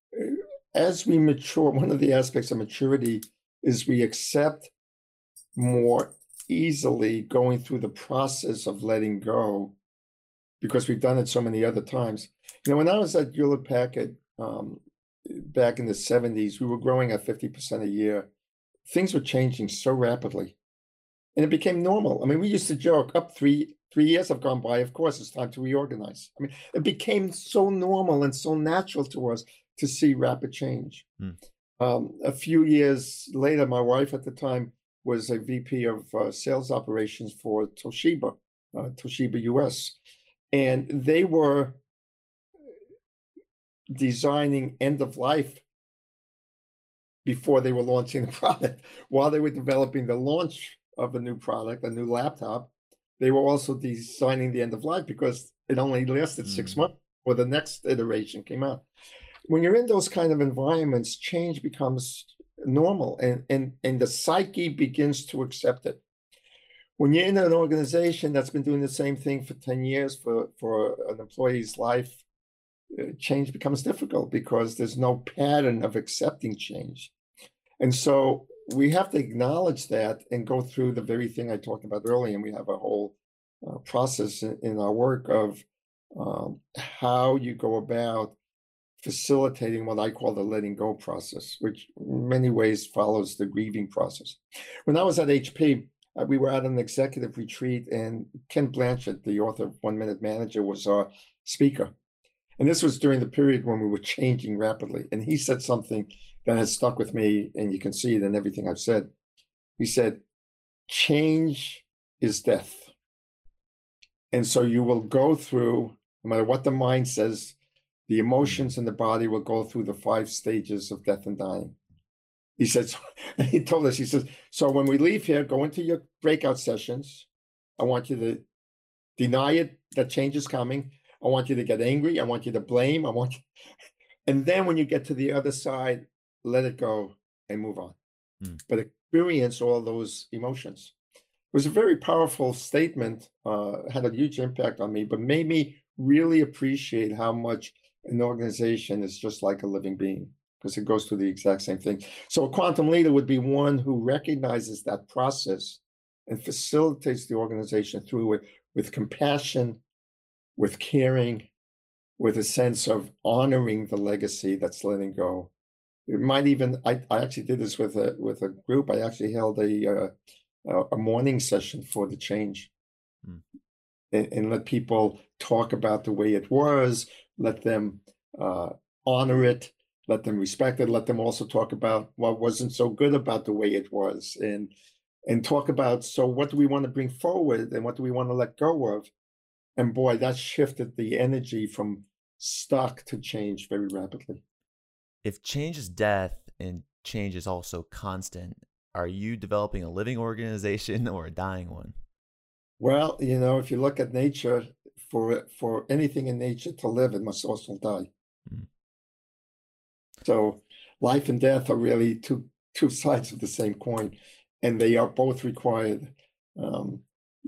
A: as we mature, one of the aspects of maturity is we accept more easily going through the process of letting go because we've done it so many other times. You know, when I was at Hewlett Packard, um, back in the seventies, we were growing at fifty percent a year. Things were changing so rapidly and it became normal. I mean, we used to joke up three, three years have gone by. Of course, it's time to reorganize. I mean, it became so normal and so natural to us to see rapid change.
B: Hmm.
A: Um, a few years later, my wife at the time was a V P of uh, sales operations for Toshiba, uh, Toshiba U S. And they were designing end of life before they were launching the product. While they were developing the launch of a new product, a new laptop, they were also designing the end of life because it only lasted six
B: Mm.
A: months before the next iteration came out. When you're in those kind of environments, change becomes normal and, and, and the psyche begins to accept it. When you're in an organization that's been doing the same thing for ten years for, for an employee's life, change becomes difficult because there's no pattern of accepting change. And so we have to acknowledge that and go through the very thing I talked about earlier. And we have a whole uh, process in, in our work of um, how you go about facilitating what I call the letting go process, which in many ways follows the grieving process. When I was at H P, uh, we were at an executive retreat and Ken Blanchett, the author of One Minute Manager, was our speaker. And this was during the period when we were changing rapidly. And he said something that has stuck with me, and you can see it in everything I've said. He said, change is death. And so you will go through, no matter what the mind says, the emotions in the body will go through the five stages of death and dying. He said, he told us, he says, so when we leave here, go into your breakout sessions. I want you to deny it, that change is coming. I want you to get angry. I want you to blame. I want you... And then when you get to the other side, let it go and move on. Mm. But experience all those emotions. It was a very powerful statement, uh, had a huge impact on me, but made me really appreciate how much an organization is just like a living being, because it goes through the exact same thing. So a quantum leader would be one who recognizes that process and facilitates the organization through it with compassion, with caring, with a sense of honoring the legacy that's letting go. It might even, I, I actually did this with a with a group. I actually held a uh, a morning session for the change, mm. and, and let people talk about the way it was, let them uh, honor it, let them respect it, let them also talk about what wasn't so good about the way it was, and and talk about, so what do we want to bring forward and what do we want to let go of? And boy, that shifted the energy from stuck to change very rapidly.
B: If change is death and change is also constant, are you developing a living organization or a dying one?
A: Well, you know, if you look at nature, for for anything in nature to live, it must also die.
B: Mm.
A: So life and death are really two two sides of the same coin, and they are both required. Um,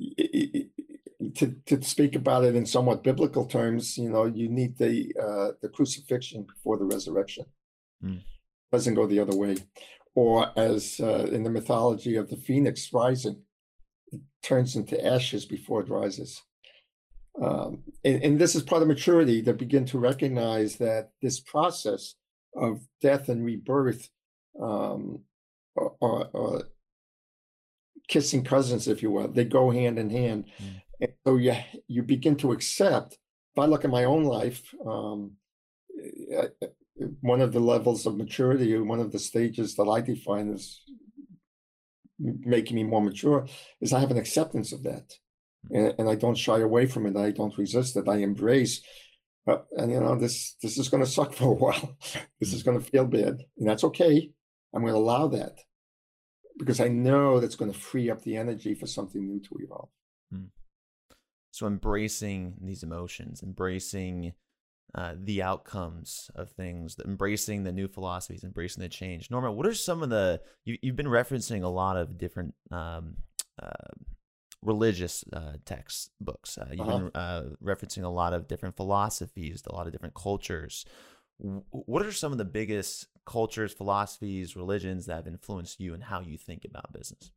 A: to to speak about it in somewhat biblical terms, you know, you need the uh, the crucifixion before the resurrection.
B: Mm.
A: Doesn't go the other way. Or as uh, in the mythology of the phoenix rising, it turns into ashes before it rises. Um, and, and this is part of maturity, to begin to recognize that this process of death and rebirth um, are, are, are kissing cousins, if you will. They go hand in hand.
B: Mm.
A: And so you, you begin to accept. If I look at my own life, um, one of the levels of maturity, one of the stages that I define as making me more mature, is I have an acceptance of that. And, and I don't shy away from it. I don't resist it. I embrace. Uh, and, you know, this this is going to suck for a while. This is going to feel bad. And that's okay. I'm going to allow that, because I know that's going to free up the energy for something new to evolve.
B: Mm. So embracing these emotions, embracing uh, the outcomes of things, embracing the new philosophies, embracing the change. Norma, what are some of the, you, you've been referencing a lot of different um, uh, religious uh, texts, books. Uh, you've uh-huh. been uh, referencing a lot of different philosophies, a lot of different cultures. W- what are some of the biggest cultures, philosophies, religions that have influenced you and how you think about business?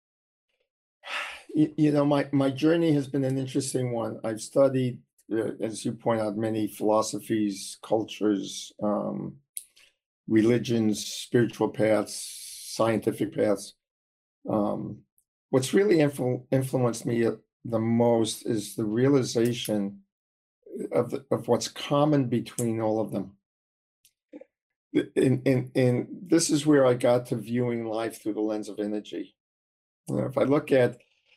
A: You, you know, my, my journey has been an interesting one. I've studied, uh, as you point out, many philosophies, cultures, um, religions, spiritual paths, scientific paths. Um, what's really influ- influenced me the most is the realization of the, of what's common between all of them. And, and, and this is where I got to viewing life through the lens of energy. You know, if I look at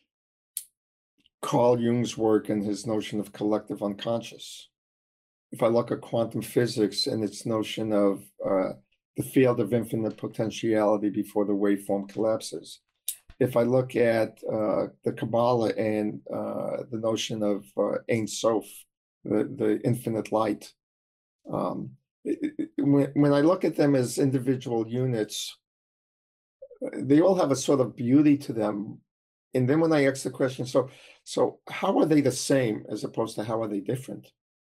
A: Carl Jung's work and his notion of collective unconscious, if I look at quantum physics and its notion of uh, the field of infinite potentiality before the waveform collapses, if I look at uh, the Kabbalah and uh, the notion of uh, Ein Sof, the, the infinite light, um, it, it, when, when I look at them as individual units, they all have a sort of beauty to them. And then when I ask the question, so, so how are they the same as opposed to how are they different?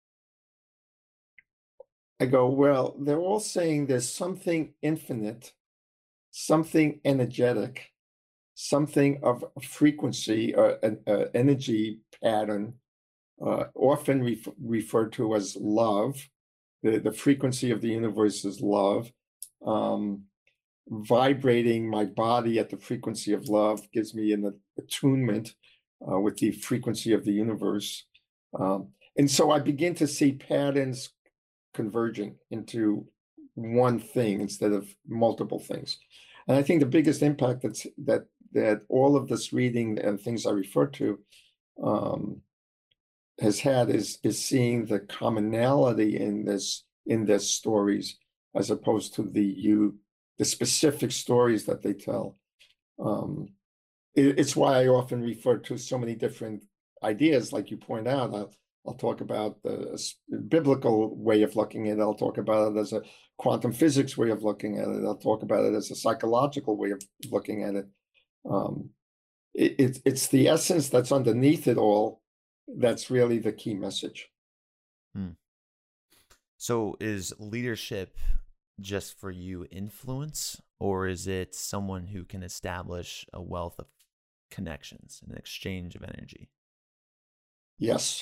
A: I go, well, they're all saying there's something infinite, something energetic, something of frequency, or an energy pattern, uh, often ref- referred to as love. The, the frequency of the universe is love. Um, vibrating my body at the frequency of love gives me an attunement uh, with the frequency of the universe. Um, and so I begin to see patterns converging into one thing instead of multiple things. And I think the biggest impact that's, that that all of this reading and things I refer to um, has had is is seeing the commonality in this in their stories, as opposed to the you the specific stories that they tell. Um, it, it's why I often refer to so many different ideas, like you point out. I'll, I'll talk about the biblical way of looking at it. I'll talk about it as a quantum physics way of looking at it. I'll talk about it as a psychological way of looking at it. Um, it, it, it's the essence that's underneath it all that's really the key message.
B: Hmm. So is leadership just for you influence, or is it someone who can establish a wealth of connections and exchange of energy?
A: Yes.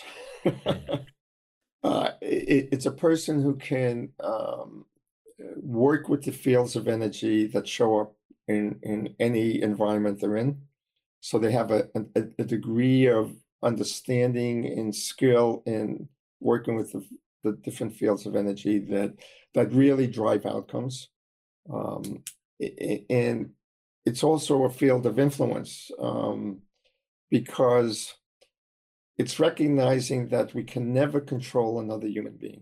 A: uh, it, it's a person who can um, work with the fields of energy that show up in, in any environment they're in. So they have a, a, a degree of understanding and skill in working with the, the different fields of energy that that really drive outcomes. Um, and it's also a field of influence um, because it's recognizing that we can never control another human being.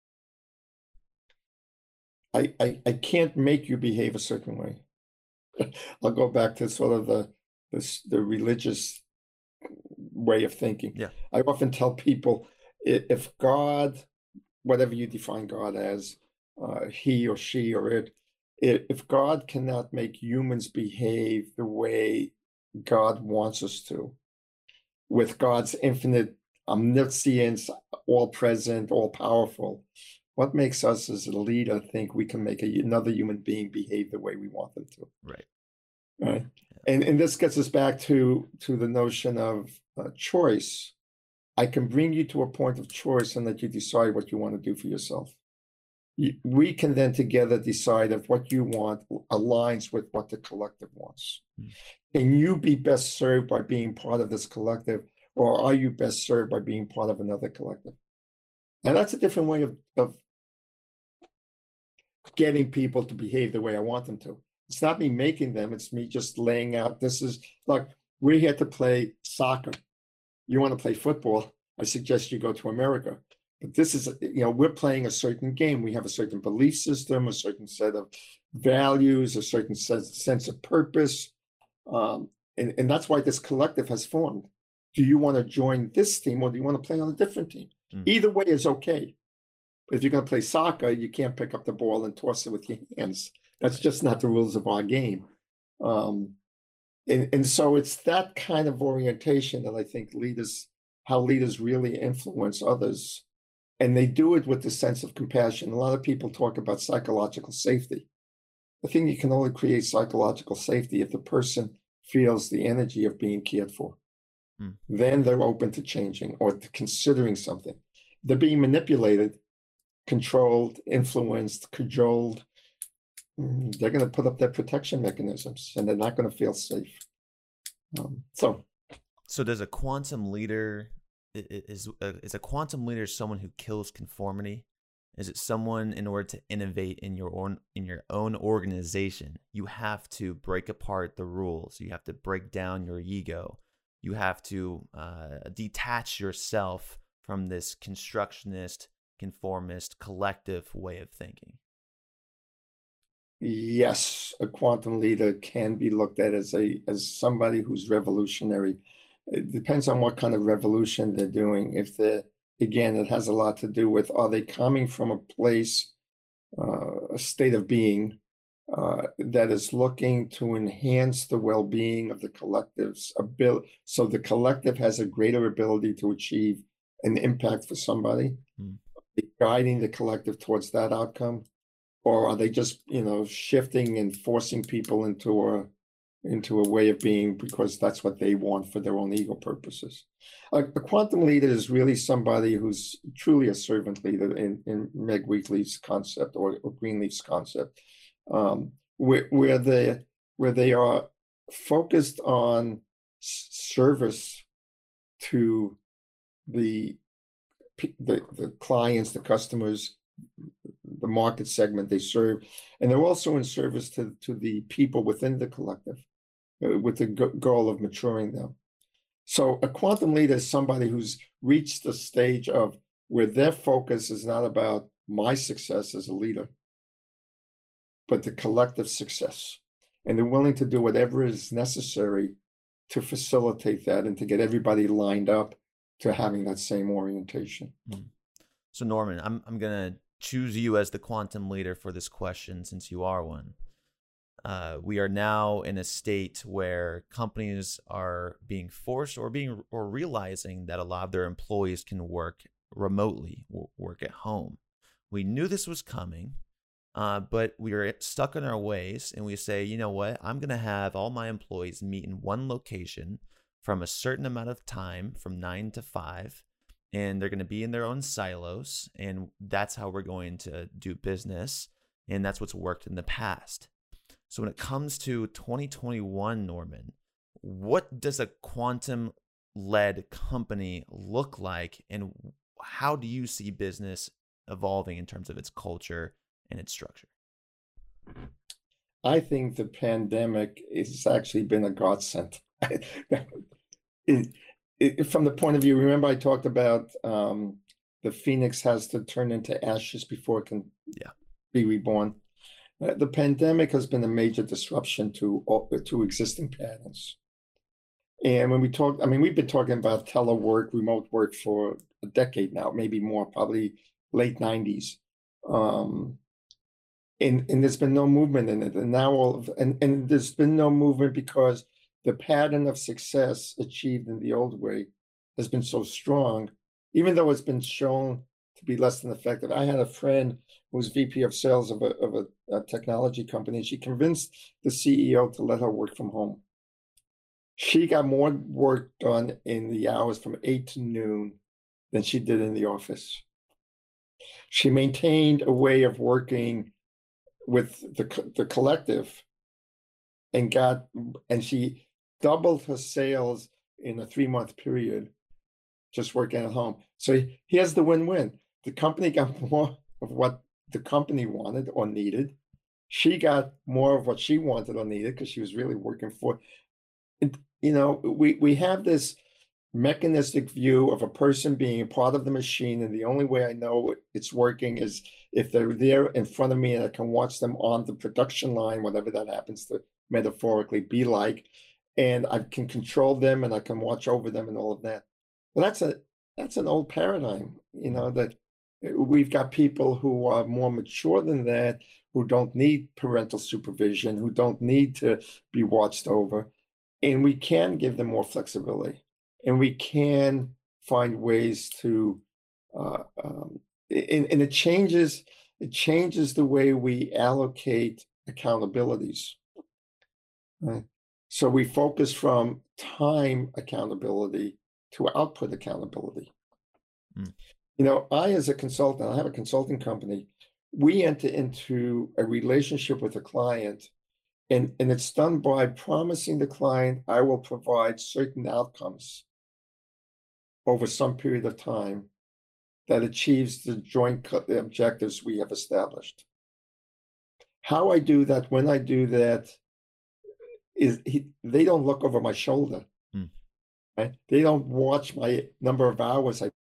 A: I, I, I can't make you behave a certain way. I'll go back to sort of the, the, the religious way of thinking.
B: Yeah.
A: I often tell people, if God, whatever you define God as, uh, he or she or it, if God cannot make humans behave the way God wants us to, with God's infinite omniscience, all present, all powerful, what makes us as a leader think we can make a, another human being behave the way we want them to?
B: Right.
A: Right. And and this gets us back to to the notion of uh, choice. I can bring you to a point of choice and let you decide what you want to do for yourself. You, we can then together decide if what you want aligns with what the collective wants. Mm. Can you be best served by being part of this collective, or are you best served by being part of another collective? And that's a different way of, of getting people to behave the way I want them to. It's not me making them, it's me just laying out, this is, look, we're here to play soccer. You want to play football, I suggest you go to America. But this is, you know, we're playing a certain game. We have a certain belief system, a certain set of values, a certain sense of purpose. Um, and, and that's why this collective has formed. Do you want to join this team, or do you want to play on a different team? Mm. Either way is okay. But if you're going to play soccer, you can't pick up the ball and toss it with your hands. That's just not the rules of our game. Um, and, and so it's that kind of orientation that I think leaders, how leaders really influence others. And they do it with the sense of compassion. A lot of people talk about psychological safety. I think you can only create psychological safety if the person feels the energy of being cared for. Hmm. Then they're open to changing or to considering something. They're being manipulated, controlled, influenced, cajoled. They're going to put up their protection mechanisms, and they're not going to feel safe. Um, so,
B: so does a quantum leader is a, is a quantum leader someone who kills conformity? Is it someone, in order to innovate in your own in your own organization, you have to break apart the rules, you have to break down your ego, you have to uh, detach yourself from this constructionist, conformist, collective way of thinking?
A: Yes, a quantum leader can be looked at as a as somebody who's revolutionary. It depends on what kind of revolution they're doing. If they're, again, it has a lot to do with, are they coming from a place, uh, a state of being uh, that is looking to enhance the well-being of the collective's ability, so the collective has a greater ability to achieve an impact for somebody, mm. guiding the collective towards that outcome? Or are they just, you know, shifting and forcing people into a into a way of being because that's what they want for their own ego purposes? A, a quantum leader is really somebody who's truly a servant leader in, in Meg Wheatley's concept, or, or Greenleaf's concept, um, where, where, they, where they are focused on service to the, the, the clients, the customers, the market segment they serve, and they're also in service to, to the people within the collective, uh, with the go- goal of maturing them. So a quantum leader is somebody who's reached the stage of where their focus is not about my success as a leader, but the collective success. And they're willing to do whatever is necessary to facilitate that and to get everybody lined up to having that same orientation.
B: So Norman, I'm I'm gonna choose you as the quantum leader for this question, since you are one. Uh, we are now in a state where companies are being forced or being or realizing that a lot of their employees can work remotely, work at home. We knew this was coming, uh, but we are stuck in our ways, and we say, you know what? I'm going to have all my employees meet in one location from a certain amount of time, from nine to five. And they're going to be in their own silos, and that's how we're going to do business, and that's what's worked in the past. So when it comes to twenty twenty-one, Norman, what does a quantum-led company look like, and how do you see business evolving in terms of its culture and its structure?
A: I think the pandemic has actually been a godsend. it, It, from the point of view, remember I talked about um, the phoenix has to turn into ashes before it can
B: yeah.
A: be reborn. Uh, the pandemic has been a major disruption to to existing patterns. And when we talk, I mean, we've been talking about telework, remote work for a decade now, maybe more, probably late nineties. Um, and, and there's been no movement in it. And now all of, and, and there's been no movement because the pattern of success achieved in the old way has been so strong, even though it's been shown to be less than effective. I had a friend who was V P of sales of a, of a, a technology company, and she convinced the C E O to let her work from home. She got more work done in the hours from eight to noon than she did in the office. She maintained a way of working with the, the collective and got, and she doubled her sales in a three month period, just working at home. So here's the win-win. The company got more of what the company wanted or needed. She got more of what she wanted or needed because she was really working for it. You know, we, we have this mechanistic view of a person being a part of the machine, and the only way I know it's working is if they're there in front of me and I can watch them on the production line, whatever that happens to metaphorically be like, and I can control them and I can watch over them and all of that. Well, that's a that's an old paradigm, you know, that we've got people who are more mature than that, who don't need parental supervision, who don't need to be watched over. And we can give them more flexibility, and we can find ways to, uh, um, and, and it changes, it changes the way we allocate accountabilities. Right? So we focus from time accountability to output accountability. Mm. You know, I, as a consultant, I have a consulting company. We enter into a relationship with a client, and, and it's done by promising the client, I will provide certain outcomes over some period of time that achieves the joint objectives we have established. How I do that, when I do that, is he, they don't look over my shoulder. Mm. Right? They don't watch my number of hours I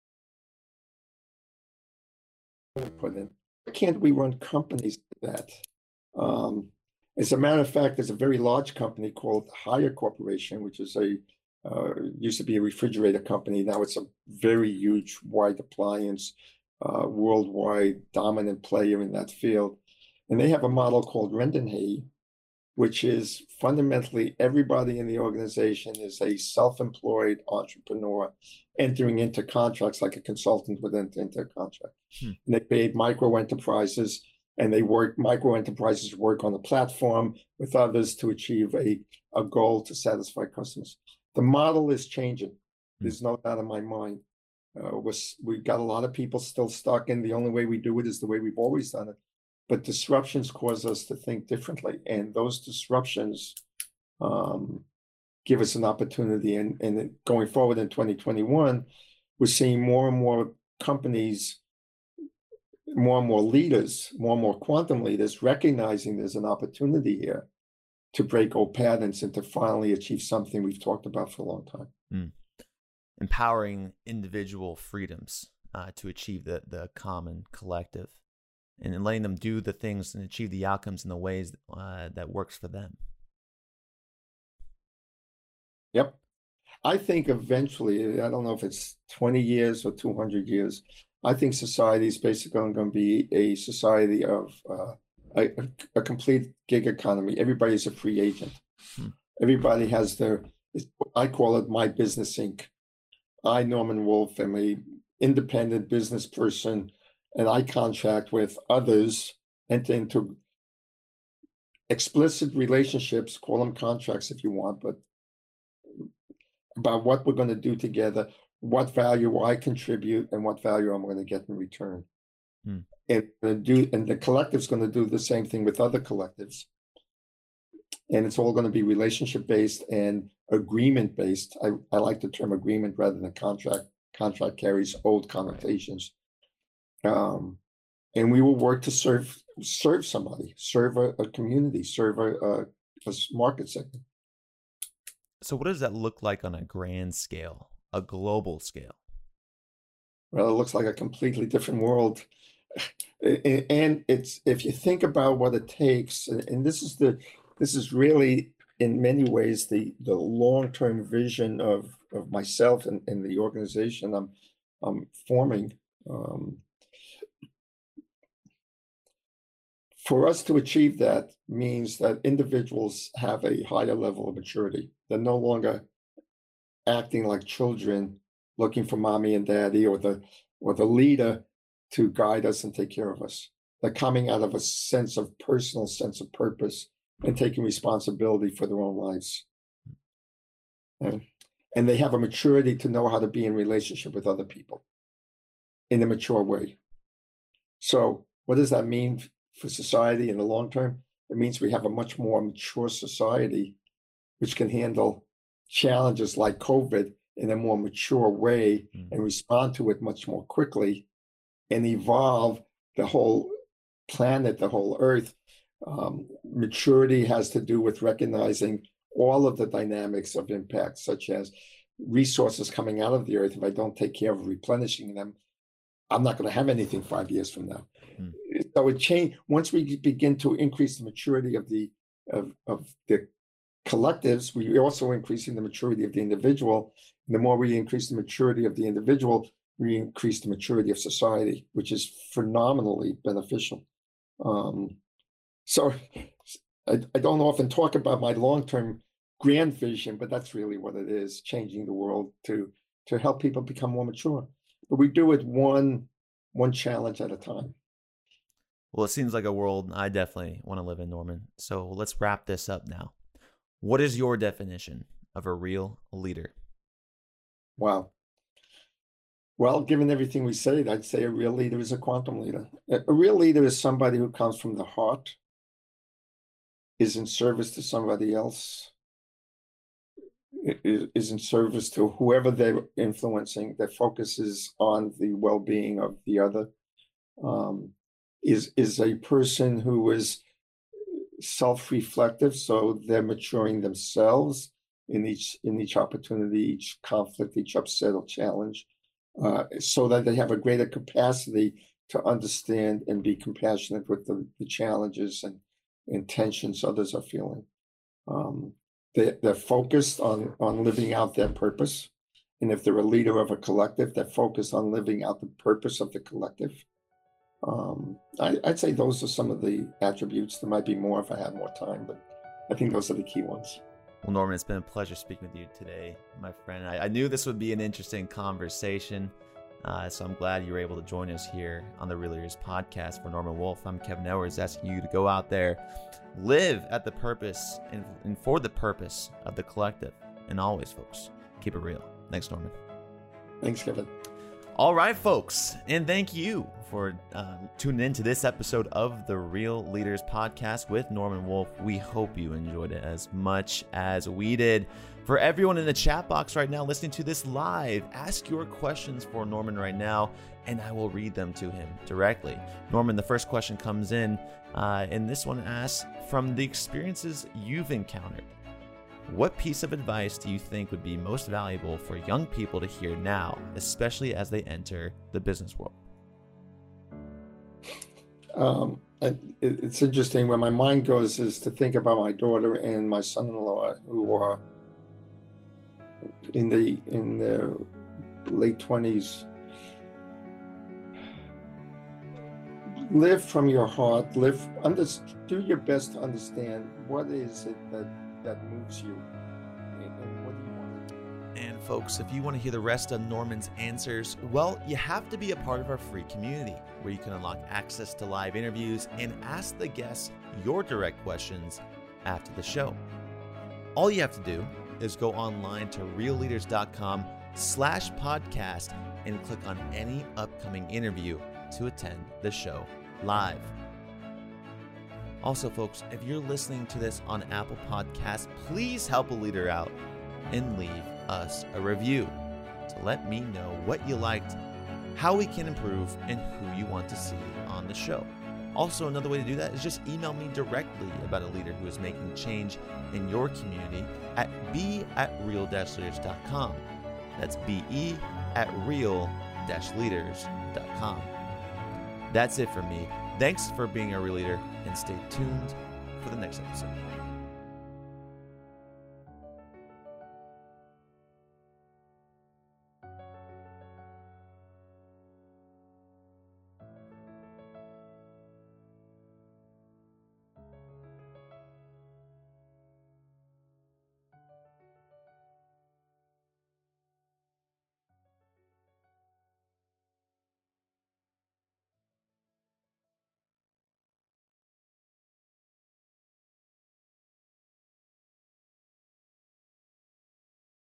A: put in. Why can't we run companies like that? Um, as a matter of fact, there's a very large company called Haier Corporation, which is a uh, used to be a refrigerator company. Now it's a very huge, wide appliance, uh, worldwide dominant player in that field. And they have a model called Rendenhay, which is fundamentally everybody in the organization is a self-employed entrepreneur entering into contracts like a consultant would enter into a contract. Hmm. And they paid micro enterprises, and they work, micro enterprises work on a platform with others to achieve a, a goal to satisfy customers. The model is changing. There's no doubt in my mind. Uh, was, we've got a lot of people still stuck in the only way we do it is the way we've always done it. But disruptions cause us to think differently. And those disruptions um, give us an opportunity. And, and going forward in twenty twenty-one, we're seeing more and more companies, more and more leaders, more and more quantum leaders recognizing there's an opportunity here to break old patterns and to finally achieve something we've talked about for a long time.
B: Mm. Empowering individual freedoms uh, to achieve the, the common collective, and letting them do the things and achieve the outcomes in the ways uh, that works for them.
A: Yep. I think eventually, I don't know if it's twenty years or two hundred years, I think society is basically going to be a society of uh, a, a complete gig economy. Everybody's a free agent. Hmm. Everybody has their, I call it my business inc. I, Norman Wolfe, am a independent business person, and I contract with others, enter into explicit relationships, call them contracts if you want, but about what we're going to do together, what value I contribute, and what value I'm going to get in return. Hmm. And, and, do, and the collective's going to do the same thing with other collectives. And it's all going to be relationship-based and agreement-based. I, I like the term agreement rather than contract. Contract carries old connotations. Um, and we will work to serve serve somebody, serve a, a community, serve a, a, a market segment.
B: So what does that look like on a grand scale, a global scale?
A: Well, it looks like a completely different world. And it's, if you think about what it takes, and this is the, this is really in many ways, the, the long-term vision of, of myself and, and the organization I'm, I'm forming. Um, for us to achieve that means that individuals have a higher level of maturity. They're no longer acting like children, looking for mommy and daddy or the, or the leader to guide us and take care of us. They're coming out of a sense of personal sense of purpose and taking responsibility for their own lives. And, and they have a maturity to know how to be in relationship with other people in a mature way. So what does that mean for society in the long term? It means we have a much more mature society which can handle challenges like COVID in a more mature way mm. and respond to it much more quickly and evolve the whole planet, the whole earth. Um, maturity has to do with recognizing all of the dynamics of impact, such as resources coming out of the earth. If I don't take care of replenishing them, I'm not going to have anything five years from now. Mm. So it change once we begin to increase the maturity of the of, of the collectives, we also increasing the maturity of the individual. And the more we increase the maturity of the individual, we increase the maturity of society, which is phenomenally beneficial. Um, so I, I don't often talk about my long-term grand vision, but that's really what it is, changing the world to to help people become more mature. But we do it one one challenge at a time.
B: Well, it seems like a world I definitely want to live in, Norman. So let's wrap this up now. What is your definition of a real leader?
A: Wow. Well, given everything we said, I'd say a real leader is a quantum leader. A real leader is somebody who comes from the heart, is in service to somebody else, is in service to whoever they're influencing, that focuses on the well-being of the other, um, is, is a person who is self-reflective, so they're maturing themselves in each in each opportunity, each conflict, each upset or challenge, uh, so that they have a greater capacity to understand and be compassionate with the, the challenges and, and tensions others are feeling. Um, they, they're focused on, on living out their purpose. And if they're a leader of a collective, they're focused on living out the purpose of the collective. Um, I, I'd say those are some of the attributes. There might be more if I had more time, but I think those are the key ones.
B: Well, Norman, it's been a pleasure speaking with you today, my friend. I, I knew this would be an interesting conversation, uh, so I'm glad you were able to join us here on the Real Leaders Podcast. For Norman Wolf, I'm Kevin Edwards, asking you to go out there, live at the purpose and, and for the purpose of the collective. And always, folks, keep it real. Thanks, Norman.
A: Thanks, Kevin.
B: All right, folks, and thank you for uh, tuning in to this episode of the Real Leaders Podcast with Norman Wolf. We hope you enjoyed it as much as we did. For everyone in the chat box right now listening to this live, ask your questions for Norman right now, and I will read them to him directly. Norman, the first question comes in, uh, and this one asks, from the experiences you've encountered, what piece of advice do you think would be most valuable for young people to hear now, especially as they enter the business world?
A: Um, it, it's interesting. Where my mind goes is to think about my daughter and my son-in-law, who are in the in their late twenties. Live from your heart. Live. Under, do your best to understand what is it that. that moves you, and what do you want to do?
B: And folks, if you want to hear the rest of Norman's answers, well, you have to be a part of our free community where you can unlock access to live interviews and ask the guests your direct questions after the show. All you have to do is go online to realleaders.com slash podcast and click on any upcoming interview to attend the show live. Also, folks, if you're listening to this on Apple Podcasts, please help a leader out and leave us a review to let me know what you liked, how we can improve, and who you want to see on the show. Also, another way to do that is just email me directly about a leader who is making change in your community at b at real dash leaders dot com. That's be at real dash leaders dot com. That's it for me. Thanks for being a real leader, and stay tuned for the next episode.